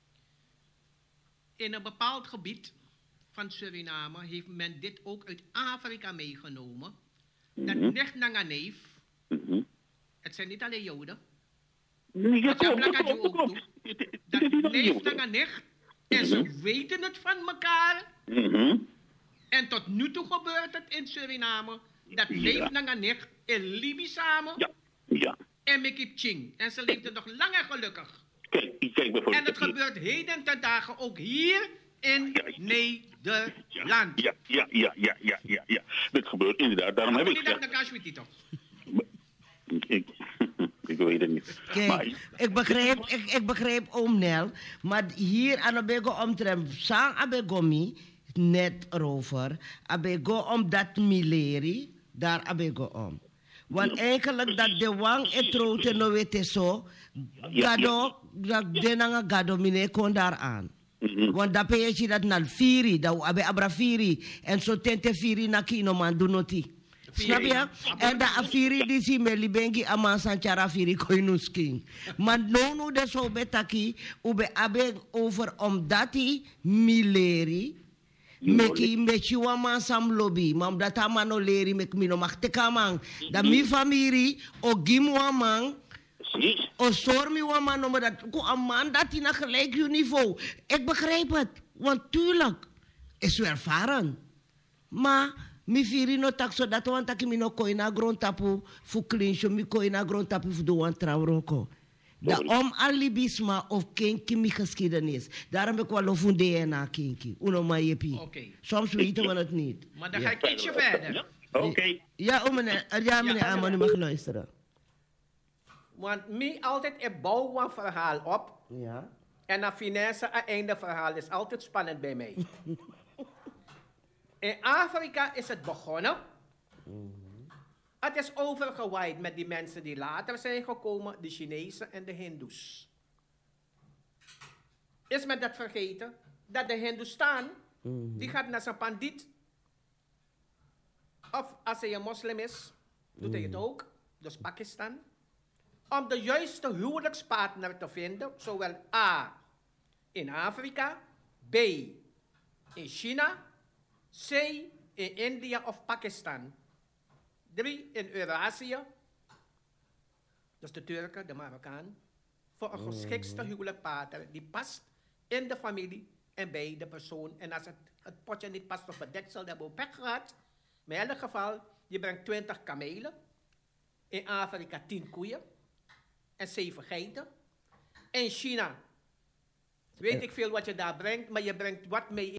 In een bepaald gebied van Suriname heeft men dit ook uit Afrika meegenomen. Mm-hmm. Dat nicht naar neef. Mm-hmm. Het zijn niet alleen Joden. Nee, dat klopt, dat klopt, ook klopt. Dat neef naar nicht. En ze weten het van elkaar. Mm-hmm. En tot nu toe gebeurt het in Suriname. Dat ja. leeft naar een nicht in Libië samen. Ja. Ja. En Mickey Ching. En ze leefden nog lang en gelukkig. Kijk, ik kijk bijvoorbeeld. En het gebeurt heden ten dagen ook hier in ja, ja. Nederland. Ja, ja, ja, ja, ja, ja, ja. Dit gebeurt inderdaad. Daarom heb ik gezegd. Dat kan je toch? Ik, ik weet het niet. Kijk, maar, ik begreep, ik, ik begreep oom Nel, maar hier aan de bego omtrent sang abegomi net erover, abego om dat mileri, daar abego om. Want eigenlijk dat de wang etrote no wete zo, gado, dat denanga gado mine kon daar aan. Mm-hmm. Want dat peetje dat nal firi, dat abe abra firi, en zo tente firi na kino man do noti. Snap je? En de afiri die si me libengi aman sanchara afiri koinusking. Maar no no de so betaki ube abe over omdat die mileri meki mechi waman sam lobby. Maar omdat amano leri mek mino makte kamang. Da mi famiri o gim waman o sormi waman no dat ko aman dat in een gelijk niveau. Ik begrijp het, want tuurlijk is u ervaren. Maar mi firi no takso dat wan taki mi no koi na grond tapu fu klinsho mi koi na grond tapu fu do wan trouwroko. Da om alibisma of kinki mi geschiedenis. Daarom heb ik wel een D N A kinki. Uno ma jepi. Okay. Soms weten we het niet. Maar dan ga ik ietsje verder. Ja. Oké. Okay. Ja, o meneer, ja meneer ja, Amon, u mag luisteren. Want mi altijd een bouw een verhaal op. Ja. En na finesse een einde verhaal is altijd spannend bij mij. In Afrika is het begonnen. Mm-hmm. Het is overgewaaid met die mensen die later zijn gekomen, de Chinezen en de Hindoes. Is men dat vergeten? Dat de Hindoestaan, mm-hmm. die gaat naar zijn pandiet. Of als hij een moslim is, doet mm-hmm. hij het ook. Dus Pakistan. Om de juiste huwelijkspartner te vinden, zowel A in Afrika, B in China, C in India of Pakistan. Drie in Eurasië. Dus de Turken, de Marokkaan. Voor een geschikte huwelijkspartner die past in de familie en bij de persoon. En als het, het potje niet past op het deksel, dan hebben we pech gehad. Maar in elk geval, je brengt twintig kamelen. In Afrika tien koeien. En zeven geiten. In China weet ik veel wat je daar brengt, maar je brengt wat mee.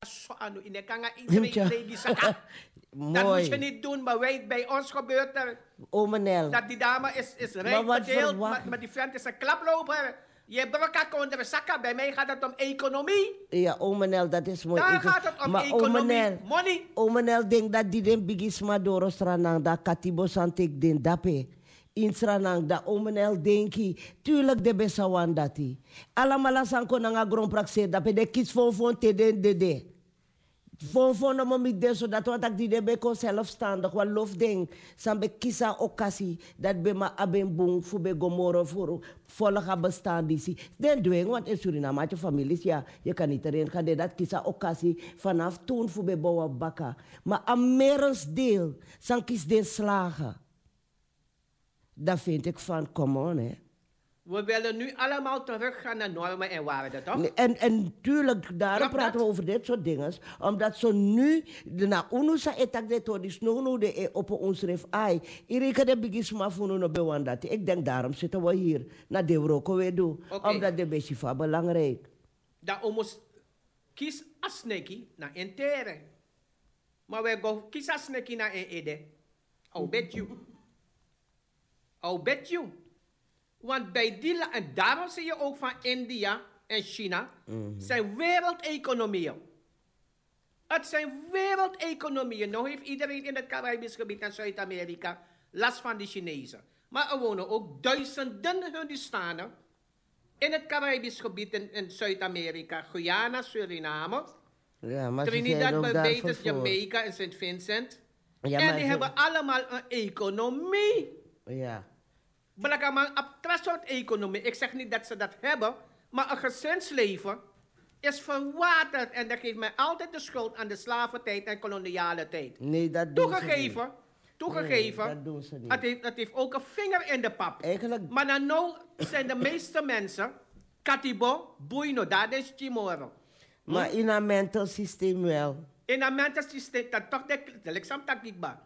Dat moet je niet doen, maar weet, bij ons gebeurt er Omenel. dat die dame is, is rijk bedeeld, maar, maar die vent is een klaploper. Je broka kondere zakken, bij mij gaat het om economie. Ja, Omenel, dat is mooi. Daar Eco- gaat het om maar economie, Omenel, money. Omenel denkt dat die den bigisma doro stranang, dat katibo santik den dape. Insranang da omenel denki. Tuurlijk de besawan dati. Alamala sanko nanga gron prakse dape de kies fon fon te den de de. Fon fon no momi de so dat wat ak di de beko zelfstandig. Wat lof ding. Sambe kisa okasi. Dat be ma aben boom fu be gomoro furu. Volga bestaan disi. Den doing want in Suriname had je families. Ja, je kan niet erin gaan. Dat kisa okasi. Vanaf toen fu be bouwa baka. Maar aan merendeel. San kies den slagen. Dat vind ik van, come on, hè. We willen nu allemaal teruggaan naar normen en waarden, toch? En, en tuurlijk, daarom Klopt praten we over dit soort dingen. Omdat zo nu, de na unusa etak de to, die snoonu de op ons ref ai. Irika de bigisma funu no bewandati. Ik denk, daarom zitten we hier. Na de roko we doen. Okay. Omdat de beshifa belangrijk. Dat omos kies asneki na entere. Maar we go kies asneki na en ede. I'll bet you. I'll bet you. Want bij die, la- en daarom zie je ook van India en China, mm-hmm. zijn wereldeconomieën. Het zijn wereldeconomieën. Nou heeft iedereen in het Caribisch gebied en Zuid-Amerika last van de Chinezen. Maar er wonen ook duizenden Hindustanen in het Caribisch gebied in, in Zuid-Amerika. Guyana, Suriname, Ja, maar Trinidad, Barbados, Jamaica en Saint Vincent. Ja, en maar die ze- hebben allemaal een economie. Ja. Blakaman, een soort economie. Ik zeg niet dat ze dat hebben, maar een gezinsleven is verwaterd. En dat geeft mij altijd de schuld aan de slaventijd en koloniale tijd. Nee, dat doen ze Toegegeven, niet. toegegeven, Nee, dat doen ze niet. het, heeft, het heeft ook een vinger in de pap. Eigenlijk... Maar dan nou zijn de meeste mensen, katibo, buino, dat is chimoro. Maar in een mental systeem wel. In een mental systeem, dat toch de, de liksam takikba.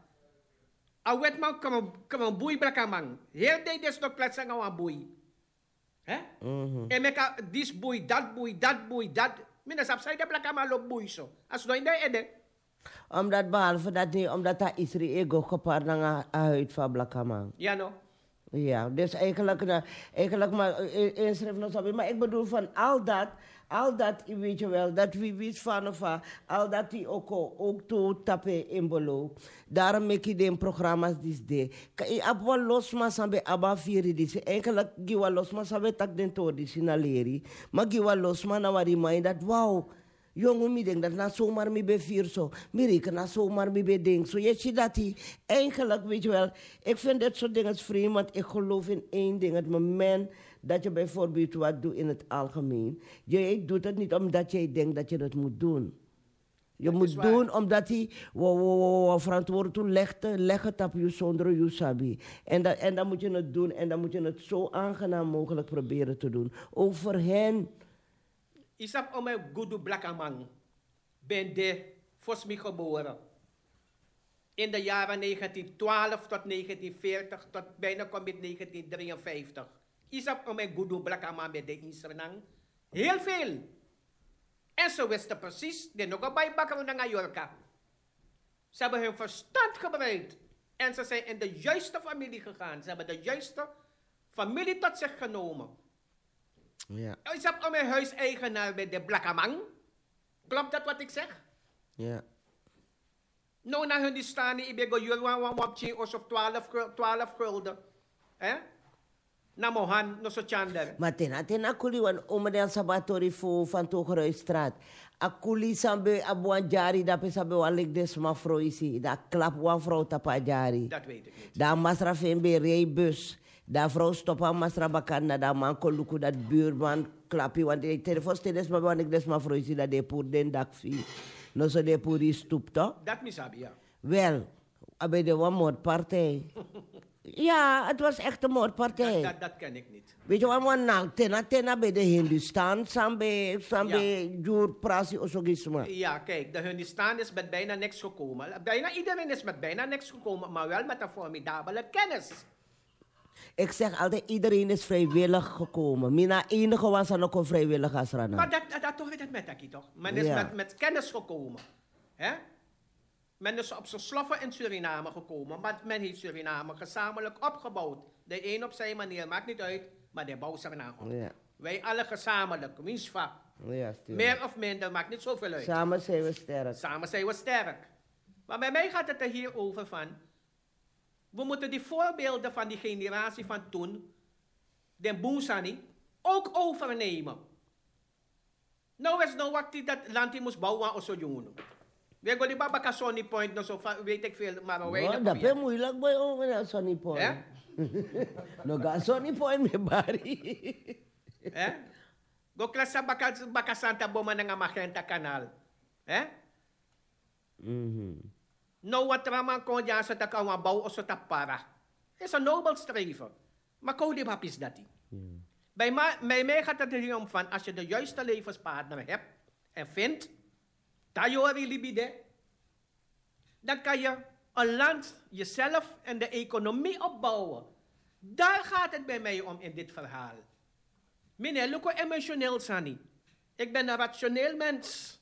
A wet man kan een boei blakaman. Heel de des nog plaats aan een boei. Hè? En meka dis boei, dat boei, dat boei, dat. Mina sap sai de blakaman lo boei zo. As no in de ede. Omdat behalve dat niet, omdat dat Israël ego gepaard naar een huid van blakaman. Ja no. Ja, dus eigenlijk, nou, eigenlijk maar inschrijf nog zo. Maar ik bedoel van al dat, al dat, weet je wel, dat wie wist van of van, al dat die ook, ook toe tappen in beloop. Daarom maak je de programma's die de. Ik heb wel losma samen abba vieren die. Eigenlijk ik wel losma samen tak den to die sinaleri. Maar ik wel losma na waar die dat wauw. Jongen, mi denk dat na zomaar mi be vier zo. Mi reken na zomaar mi be ding. Zo je ziet dat hij eigenlijk, weet je wel, ik vind dit soort dingen vreemd, want ik geloof in één ding. Het moment dat je bijvoorbeeld wat doet in het algemeen. Je doet het niet omdat jij denkt dat je dat moet doen. Je dat moet doen omdat hij wow, wow, wow, verantwoord toe legt, leg het op je zonder je sabi. En, dat, en dan moet je het doen en dan moet je het zo aangenaam mogelijk proberen te doen. Over hen. Isap ome gudu blakaman. Ben de Fosmi geboren. In de jaren negentien twaalf tot negentien veertig tot bijna kom in negentien drieënvijftig. Isap ome gudu blakaman ben de Insranang. Heel veel. En ze wisten precies, de nog bij bakker naar Mallorca. Ze hebben hun verstand gebruikt. En ze zijn in de juiste familie gegaan. Ze hebben de juiste familie tot zich genomen. Ja. Ik heb al mijn huiseigenaar bij de Blakaman. Klopt dat wat ik zeg? Ja. Nou, naar hun die staan, ik ben gewoon een wapje of twaalf gulden. Hè? Na mohan, no so chander. Maar tena, tena kuli wan omedel sabatori fu van Togeruistraat. Akuli sambe abuan jari dape sabe walik des ma froisi. Da klap wan vrouw tapa jari. Dat weet ik niet. Da masra fembe rijbus. Da vrouw stopa masra bakan na da man koluku dat buurman klapi. Want de telefoon stedes ma wanik des ma froisi da de pour den dak fi. No so de pour die stoep to. Dat misabi, ja. Wel, abe de wan moordpartij. Ja, het was echt een moordpartij. Dat, dat, dat ken ik niet. Weet je wat, man, nou, tena, tena bij de Hindustan, sambe, sambe, jur, prasi, osogisma. Ja, kijk, de Hindustan is met bijna niks gekomen. Bijna iedereen is met bijna niks gekomen, maar wel met een formidabele kennis. Ik zeg altijd, iedereen is vrijwillig gekomen. Mina enige was er nog een vrijwilligers. Maar dat, dat, dat toch dat met Aki, toch? Men is ja. met, met kennis gekomen. Hè? Men is op zijn sloffen in Suriname gekomen, maar men heeft Suriname gezamenlijk opgebouwd. De een op zijn manier, maakt niet uit, maar de bouwt Suriname op. Ja. Wij alle gezamenlijk, winsva. Ja, meer of minder, maakt niet zoveel uit. Samen zijn we sterk. Samen zijn we sterk. Maar bij mij gaat het er hier over van, We moeten die voorbeelden van die generatie van toen, den Boensani, ook overnemen. Nou is nou wat die dat land die moest bouwen of zo jongen. We gaan die baba Sonny Point nog zo weet ik veel, maar we weten. Dat is moeilijk bij over Sonny Point. Eh? No ga Sonny Point me bari. Eh? Go klasa baka baka Santa Boma nga Magenta Canal. Eh? Mhm. Nou wat raman kon ja sa takawa bouw of sa tapara. Is een nobel streven. Maar ko di papis dati. Mm. Bij mij, mij gaat het erom van, als je de juiste levenspartner hebt en vindt, tayori libide, dan kan je een land, jezelf en de economie opbouwen. Daar gaat het bij mij om in dit verhaal. Meneer, look emotioneel sani. Ik ben een rationeel mens.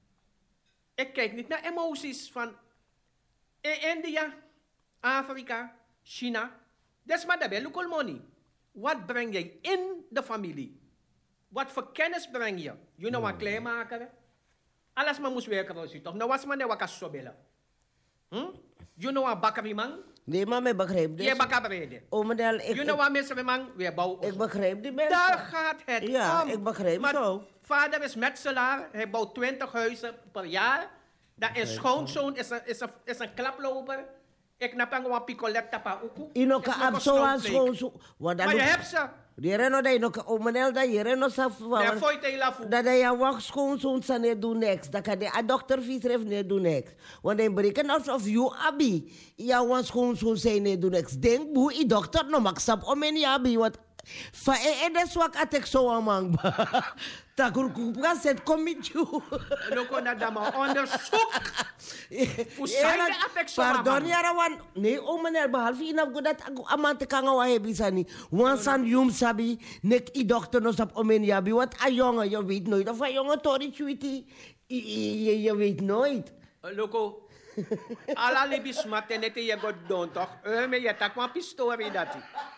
Ik kijk niet naar emoties van in India, Afrika, China. Dat is maar daarbij, look money. Wat breng je in de familie? Wat voor kennis breng je? Je know wat kleermaker? Alles maar moest werken voor je toch? Nou was maar net wat sobelen. Hm? Je know wat bakkerman? Nee, maar ik begrijp dit. Je bakkerbrede. Oh, meneer, ik... Je know wat mensen man weer bouwen? Ik begrijp die mensen. Daar gaat het ja, om. ik begrijp maar zo. Vader is metselaar. Hij bouwt twintig huizen per jaar. Dat is schoonzoon, is een, is een, is een klaploper. Ik nap een wat picoletta pa uku. Inoka abso aan schoonzoon. Maar je hebt ze. Die reno dat inoka omenel dat je reno sa fa. Dat foi te lafu. Dat je wacht schoonzoon sa ne doen niks. Dat kan de a dokter visref ne doen niks. Want hij breken out of you abi. Ja wan schoonzoon zijn ne doen niks. Denk boe i dokter no maksap omen ya abi wat. Fa e e des wak atek so amang ba. Takur kupka set komitju. Loko na dama onderzoek. Fusaide atek so amang. Pardon yara wan. Nee o meneer behalve inaf godat aku amante kanga wa hebi sani. Wan san yum sabi nek i dokter no sap omen yabi wat a jongen je weet nooit of a jongen tori chuiti. Je weet nooit. Loko. Ala libis matenete je god don toch. Erme je tak wan pistori dati.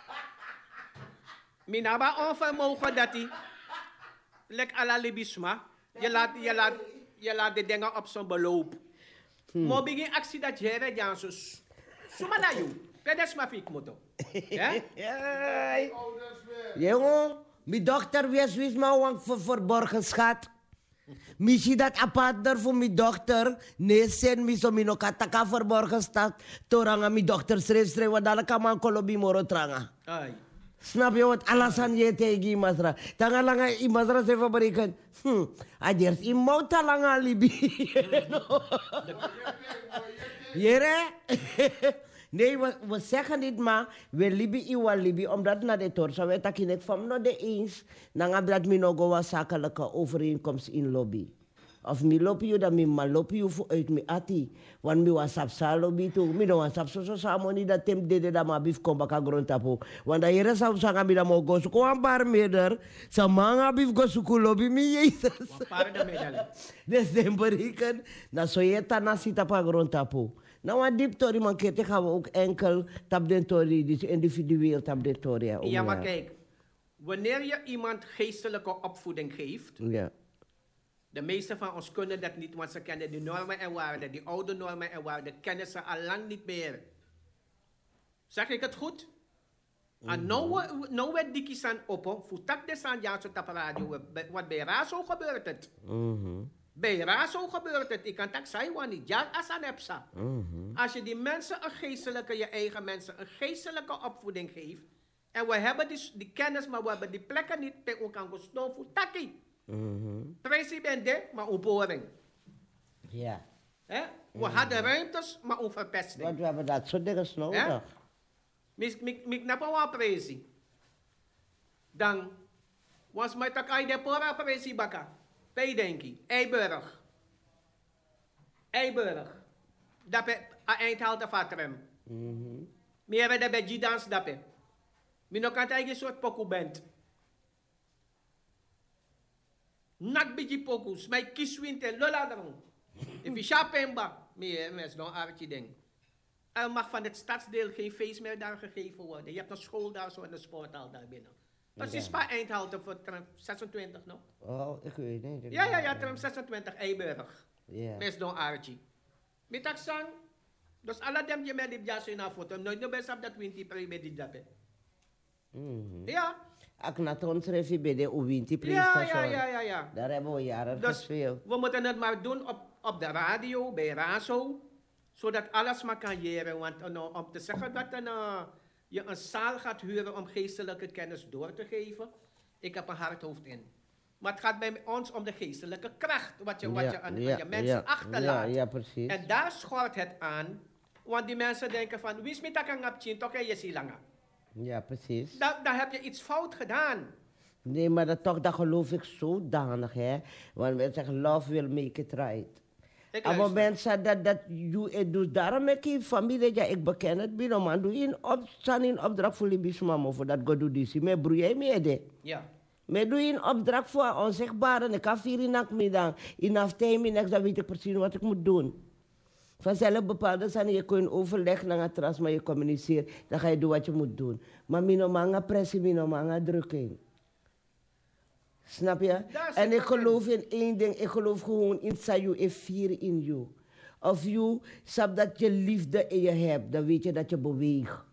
Minaba onvermogen dat hij, lek ala libisma, je laat, je laat, je laat de dingen op zijn beloop. Hmm. Maar begin actie dat je hebt, Jansus. Suma na jou, pedes ma fik moto. Ja? Jongen, mijn dochter wees wees maar wang voor verborgen schat. Misschien dat apart voor mijn dochter. Nee, sen mi so mino kataka verborgen staat. Toranga mijn dochter schreef schreef wat alle kaman kolobi moro tranga. Ai. Snap je wat alasan je tegen Imasra? Tanga langa Imasra se fabrikan. Hmm, ajer imau talanga libi. Jere? Nee, we, we zeggen niet maar, we libi iwa libi, omdat na de torsa, we takin het van no de eens, nanga dat mi no go wa zakelijke overeenkomst in lobby. Of mi lopi you, dan mi ma lopi you uit mi ati. Want mi was sap sa lobby toe, mi no was sap so so sa moni dat tem dede da ma bif kom baka grond tapo. Want da yere sa sa mi da mo go suko an bar meder, sa manga bif go suko lobby mi Jesus. Par da medal. Des demberiken, na so yeta na sita pa grond tapo. Nou, een diep tori man kete gaan we ook enkel tap den tori, dus individueel tap den tori. Ja, ja, maar kijk, wanneer je iemand geestelijke opvoeding geeft, ja. De meeste van ons kunnen dat niet, want ze kennen die normen en waarden, die oude normen en waarden, kennen ze al lang niet meer. Zeg ik het goed? En nou, nou werd die kisan op, voetak de san ja zo tap radio, wat bij Razo gebeurt het. Bij Razo gebeurt het. Ik kan tak zeggen, niet ja, als aan epsa. Als je die mensen een geestelijke, je eigen mensen, een geestelijke opvoeding geeft, en we hebben die, die kennis, maar we hebben die plekken niet, we kan go snow voetaki. Mm-hmm. Presidente, maar opboring. Ja. Eh? We mm-hmm. hadden ruimtes, maar onverpesting. Want we hebben dat soort dingen nodig. Eh? Ik knap wel presi. Dan was mij tak ay de pora presi baka. Pay denki. Eiburg. Eiburg. Dape a eindhalte vatrem. Mhm. Mi hebben de bij Gidans dape. Mi no kan een soort poku bent. Nak biji pokus, my kiswinte lola dron. If je shapemba, me mes don artje ding. Er mag van het stadsdeel geen feest meer daar gegeven worden. Je hebt een school daar zo en een sporthal daar binnen. Dat is Spa Eindhoven voor tram zesentwintig nog. Oh, ik weet niet. Ja, ja, ja, tram zesentwintig Eiburg. Ja. Mes don artje. Met dat sang, Dus alle dem je met die jas in een foto, nooit no best op dat twintig pre met die jappe. Ja. Ak na ton schreef bij de U twintig pre Ja, station. ja, ja, ja, ja. Daar hebben we jaren Dus gespeeld. we moeten het maar doen op, op de radio, bij Razo, zodat alles maar kan leren. Want uh, om te zeggen dat uh, je een zaal gaat huren om geestelijke kennis door te geven, ik heb een hard hoofd in. Maar het gaat bij ons om de geestelijke kracht, wat je, wat Ja, je aan, ja, aan je mensen ja, achterlaat. ja, ja, precies. En daar schort het aan, want die mensen denken van, wie is met dat kan apchin, toch je zie langer. Ja, precies. Dan, dan heb je iets fout gedaan. Nee, maar dat toch, dat geloof ik zodanig, hè. Want we zeggen, love will make it right. Ik Op het luister. moment dat, dat, dat je doet, daarom heb ik familie, ja, ik beken het, binnen, man, doe je in op, staan in opdracht voor Libis mama, voor dat God doet dit. Maar broer jij mee, de? Ja. Maar doe je een opdracht voor onzichtbare, ik kan vier in middag, in aftijm, in dan weet ik precies wat ik moet doen. Vanzelf bepaalde zijn je kunt overleggen naar het tras, maar je communiceert, dan ga je doen wat je moet doen. Maar minomanga pressie, minomanga drukking. Snap je? En ik geloof in één ding, ik geloof gewoon in Sayu en vier in jou. Of je snap dat je liefde in je hebt, dan weet je dat je beweegt.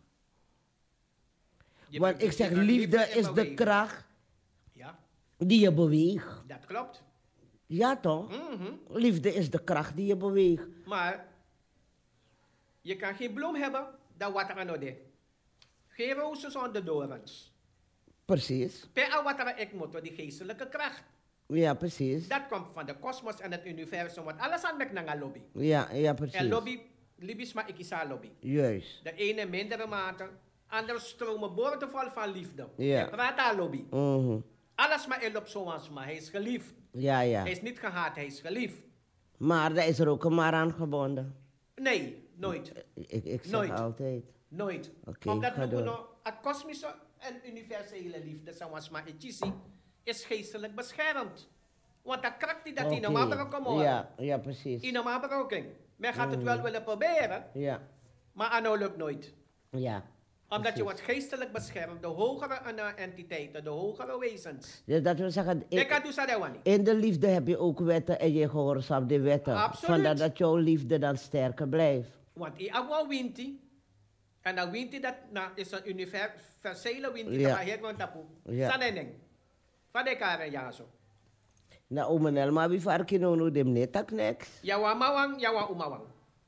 Je Want be- ik zeg, je bent liefde liefde en is de bewegen. kracht Ja, die je beweegt. dat klopt. Ja toch? Mhm. Liefde is de kracht die je beweegt. Maar je kan geen bloem hebben, dan wat er aan ode. Geen rozen zonder dorens. Precies. Per wat er ik moet, die geestelijke kracht. Ja, precies. Dat komt van de kosmos en het universum, want alles aan mek naar lobby. Ja, ja, precies. En lobby, libis maar ik is aan lobby. Juist. De ene mindere mate, andere stromen boordevol van liefde. Ja. En praat aan lobby. Mhm. Alles maar in op zoals maar hij is geliefd. Ja, ja. Hij is niet gehaat, hij is geliefd. Maar daar is er ook een maar aan gebonden. Nee, nooit. Ik, ik zeg Nooit. altijd. Nooit. Oké, Omdat ga we door. nog het kosmische en universele liefde, zoals maar Echisi, is geestelijk beschermd. Want dat kracht die dat in Oké. een andere komen. Ja, ja, precies. In een afbroking. Men gaat het Mm. wel willen proberen, Ja, maar anno lukt nooit. ja. Omdat je precies. wordt geestelijk beschermd, de hogere uh, entiteiten, de hogere wezens. Dus dat wil zeggen, Ik in, kan dus dat niet. in de liefde heb je ook wetten en je gehoorzaamt de wetten. Absoluut. Vandaar dat jouw liefde dan sterker blijft. Want ik heb wel winti. En dat winti dat nou, is een universele winti. Ja. Dat heet want tapu. Ja. Saneneng. Van de karen ja zo. Na omenel maar wie varki no no dem netak next. Yawa mawang, yawa umawang.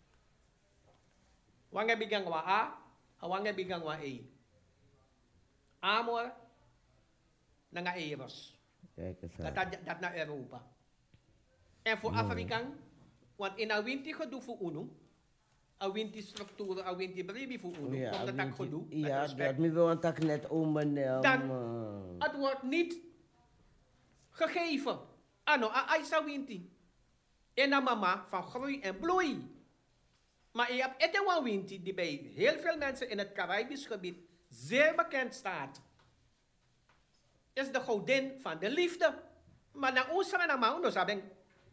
Wange bigang wa A, wange bigang wa E. Amor, na nga Eros. Kijk eens Dat, aan. dat, dat naar Europa. En voor Afrikaan, want in een winti gedoe voor UNO, een winti structuur, een winti brevi voor UNO, Ja, omdat dat weet je- gedoe, met ja, respect. dat mi wil een tak net omenel. Dan- man. Het wordt niet gegeven. Ano, a Aisa winti. En een mama van groei en bloei. Maar je hebt een winti die bij heel veel mensen in het Caribisch gebied zeer bekend staat. Is de godin van de liefde. Maar na ons na ma uno sabeng.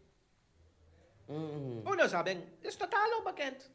Uno sabeng is totaal onbekend.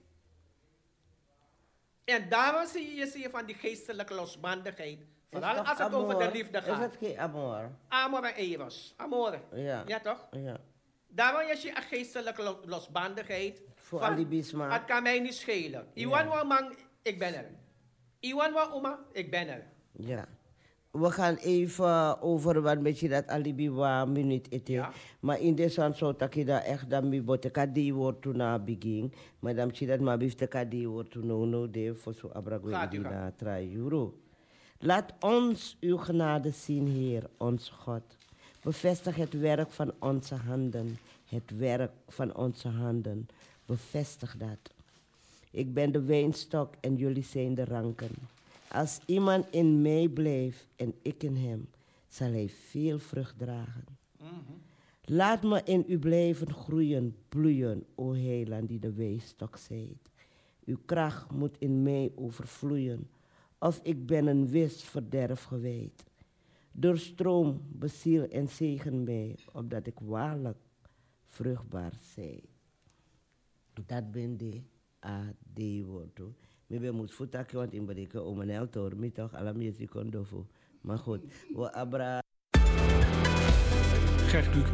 En daarom zie je, zie je van die geestelijke losbandigheid. Vooral toch als het over amor? de liefde Is gaat. het geen amor? Amor en eros. Amor. Ja. Ja toch? Ja. Daarom is je een geestelijke lo- losbandigheid. Voor van, alibisma. Het kan mij niet schelen. Iwan wa man, ik ben er. Iwan wa oma, ik ben er. Ja. We gaan even over wat beetje dat alibi wa minuut eten. Maar in deze hand zou ik dat echt dan mi bote kadi wordt toen na begin. Maar dan zie dat maar bifte kadi wordt toen no no de voor zo abragwe Gaat u na tra euro. Laat ons uw genade zien, Heer, ons God. Bevestig het werk van onze handen. Het werk van onze handen. Bevestig dat. Ik ben de wijnstok en jullie zijn de ranken. Als iemand in mij blijft en ik in hem, zal hij veel vrucht dragen. Laat me in u blijven groeien, bloeien, o heiland die de wijnstok zijt. Uw kracht moet in mij overvloeien, of ik ben een wis verderf gewijd. Doorstroom, beziel en zegen mij, opdat ik waarlijk vruchtbaar zij. Dat ben de a de woord. Ik ben moet voetakken, want in bedeken om een eltoor, mij toch alle mensen kon doven. Maar goed, we abra. Gert Kluk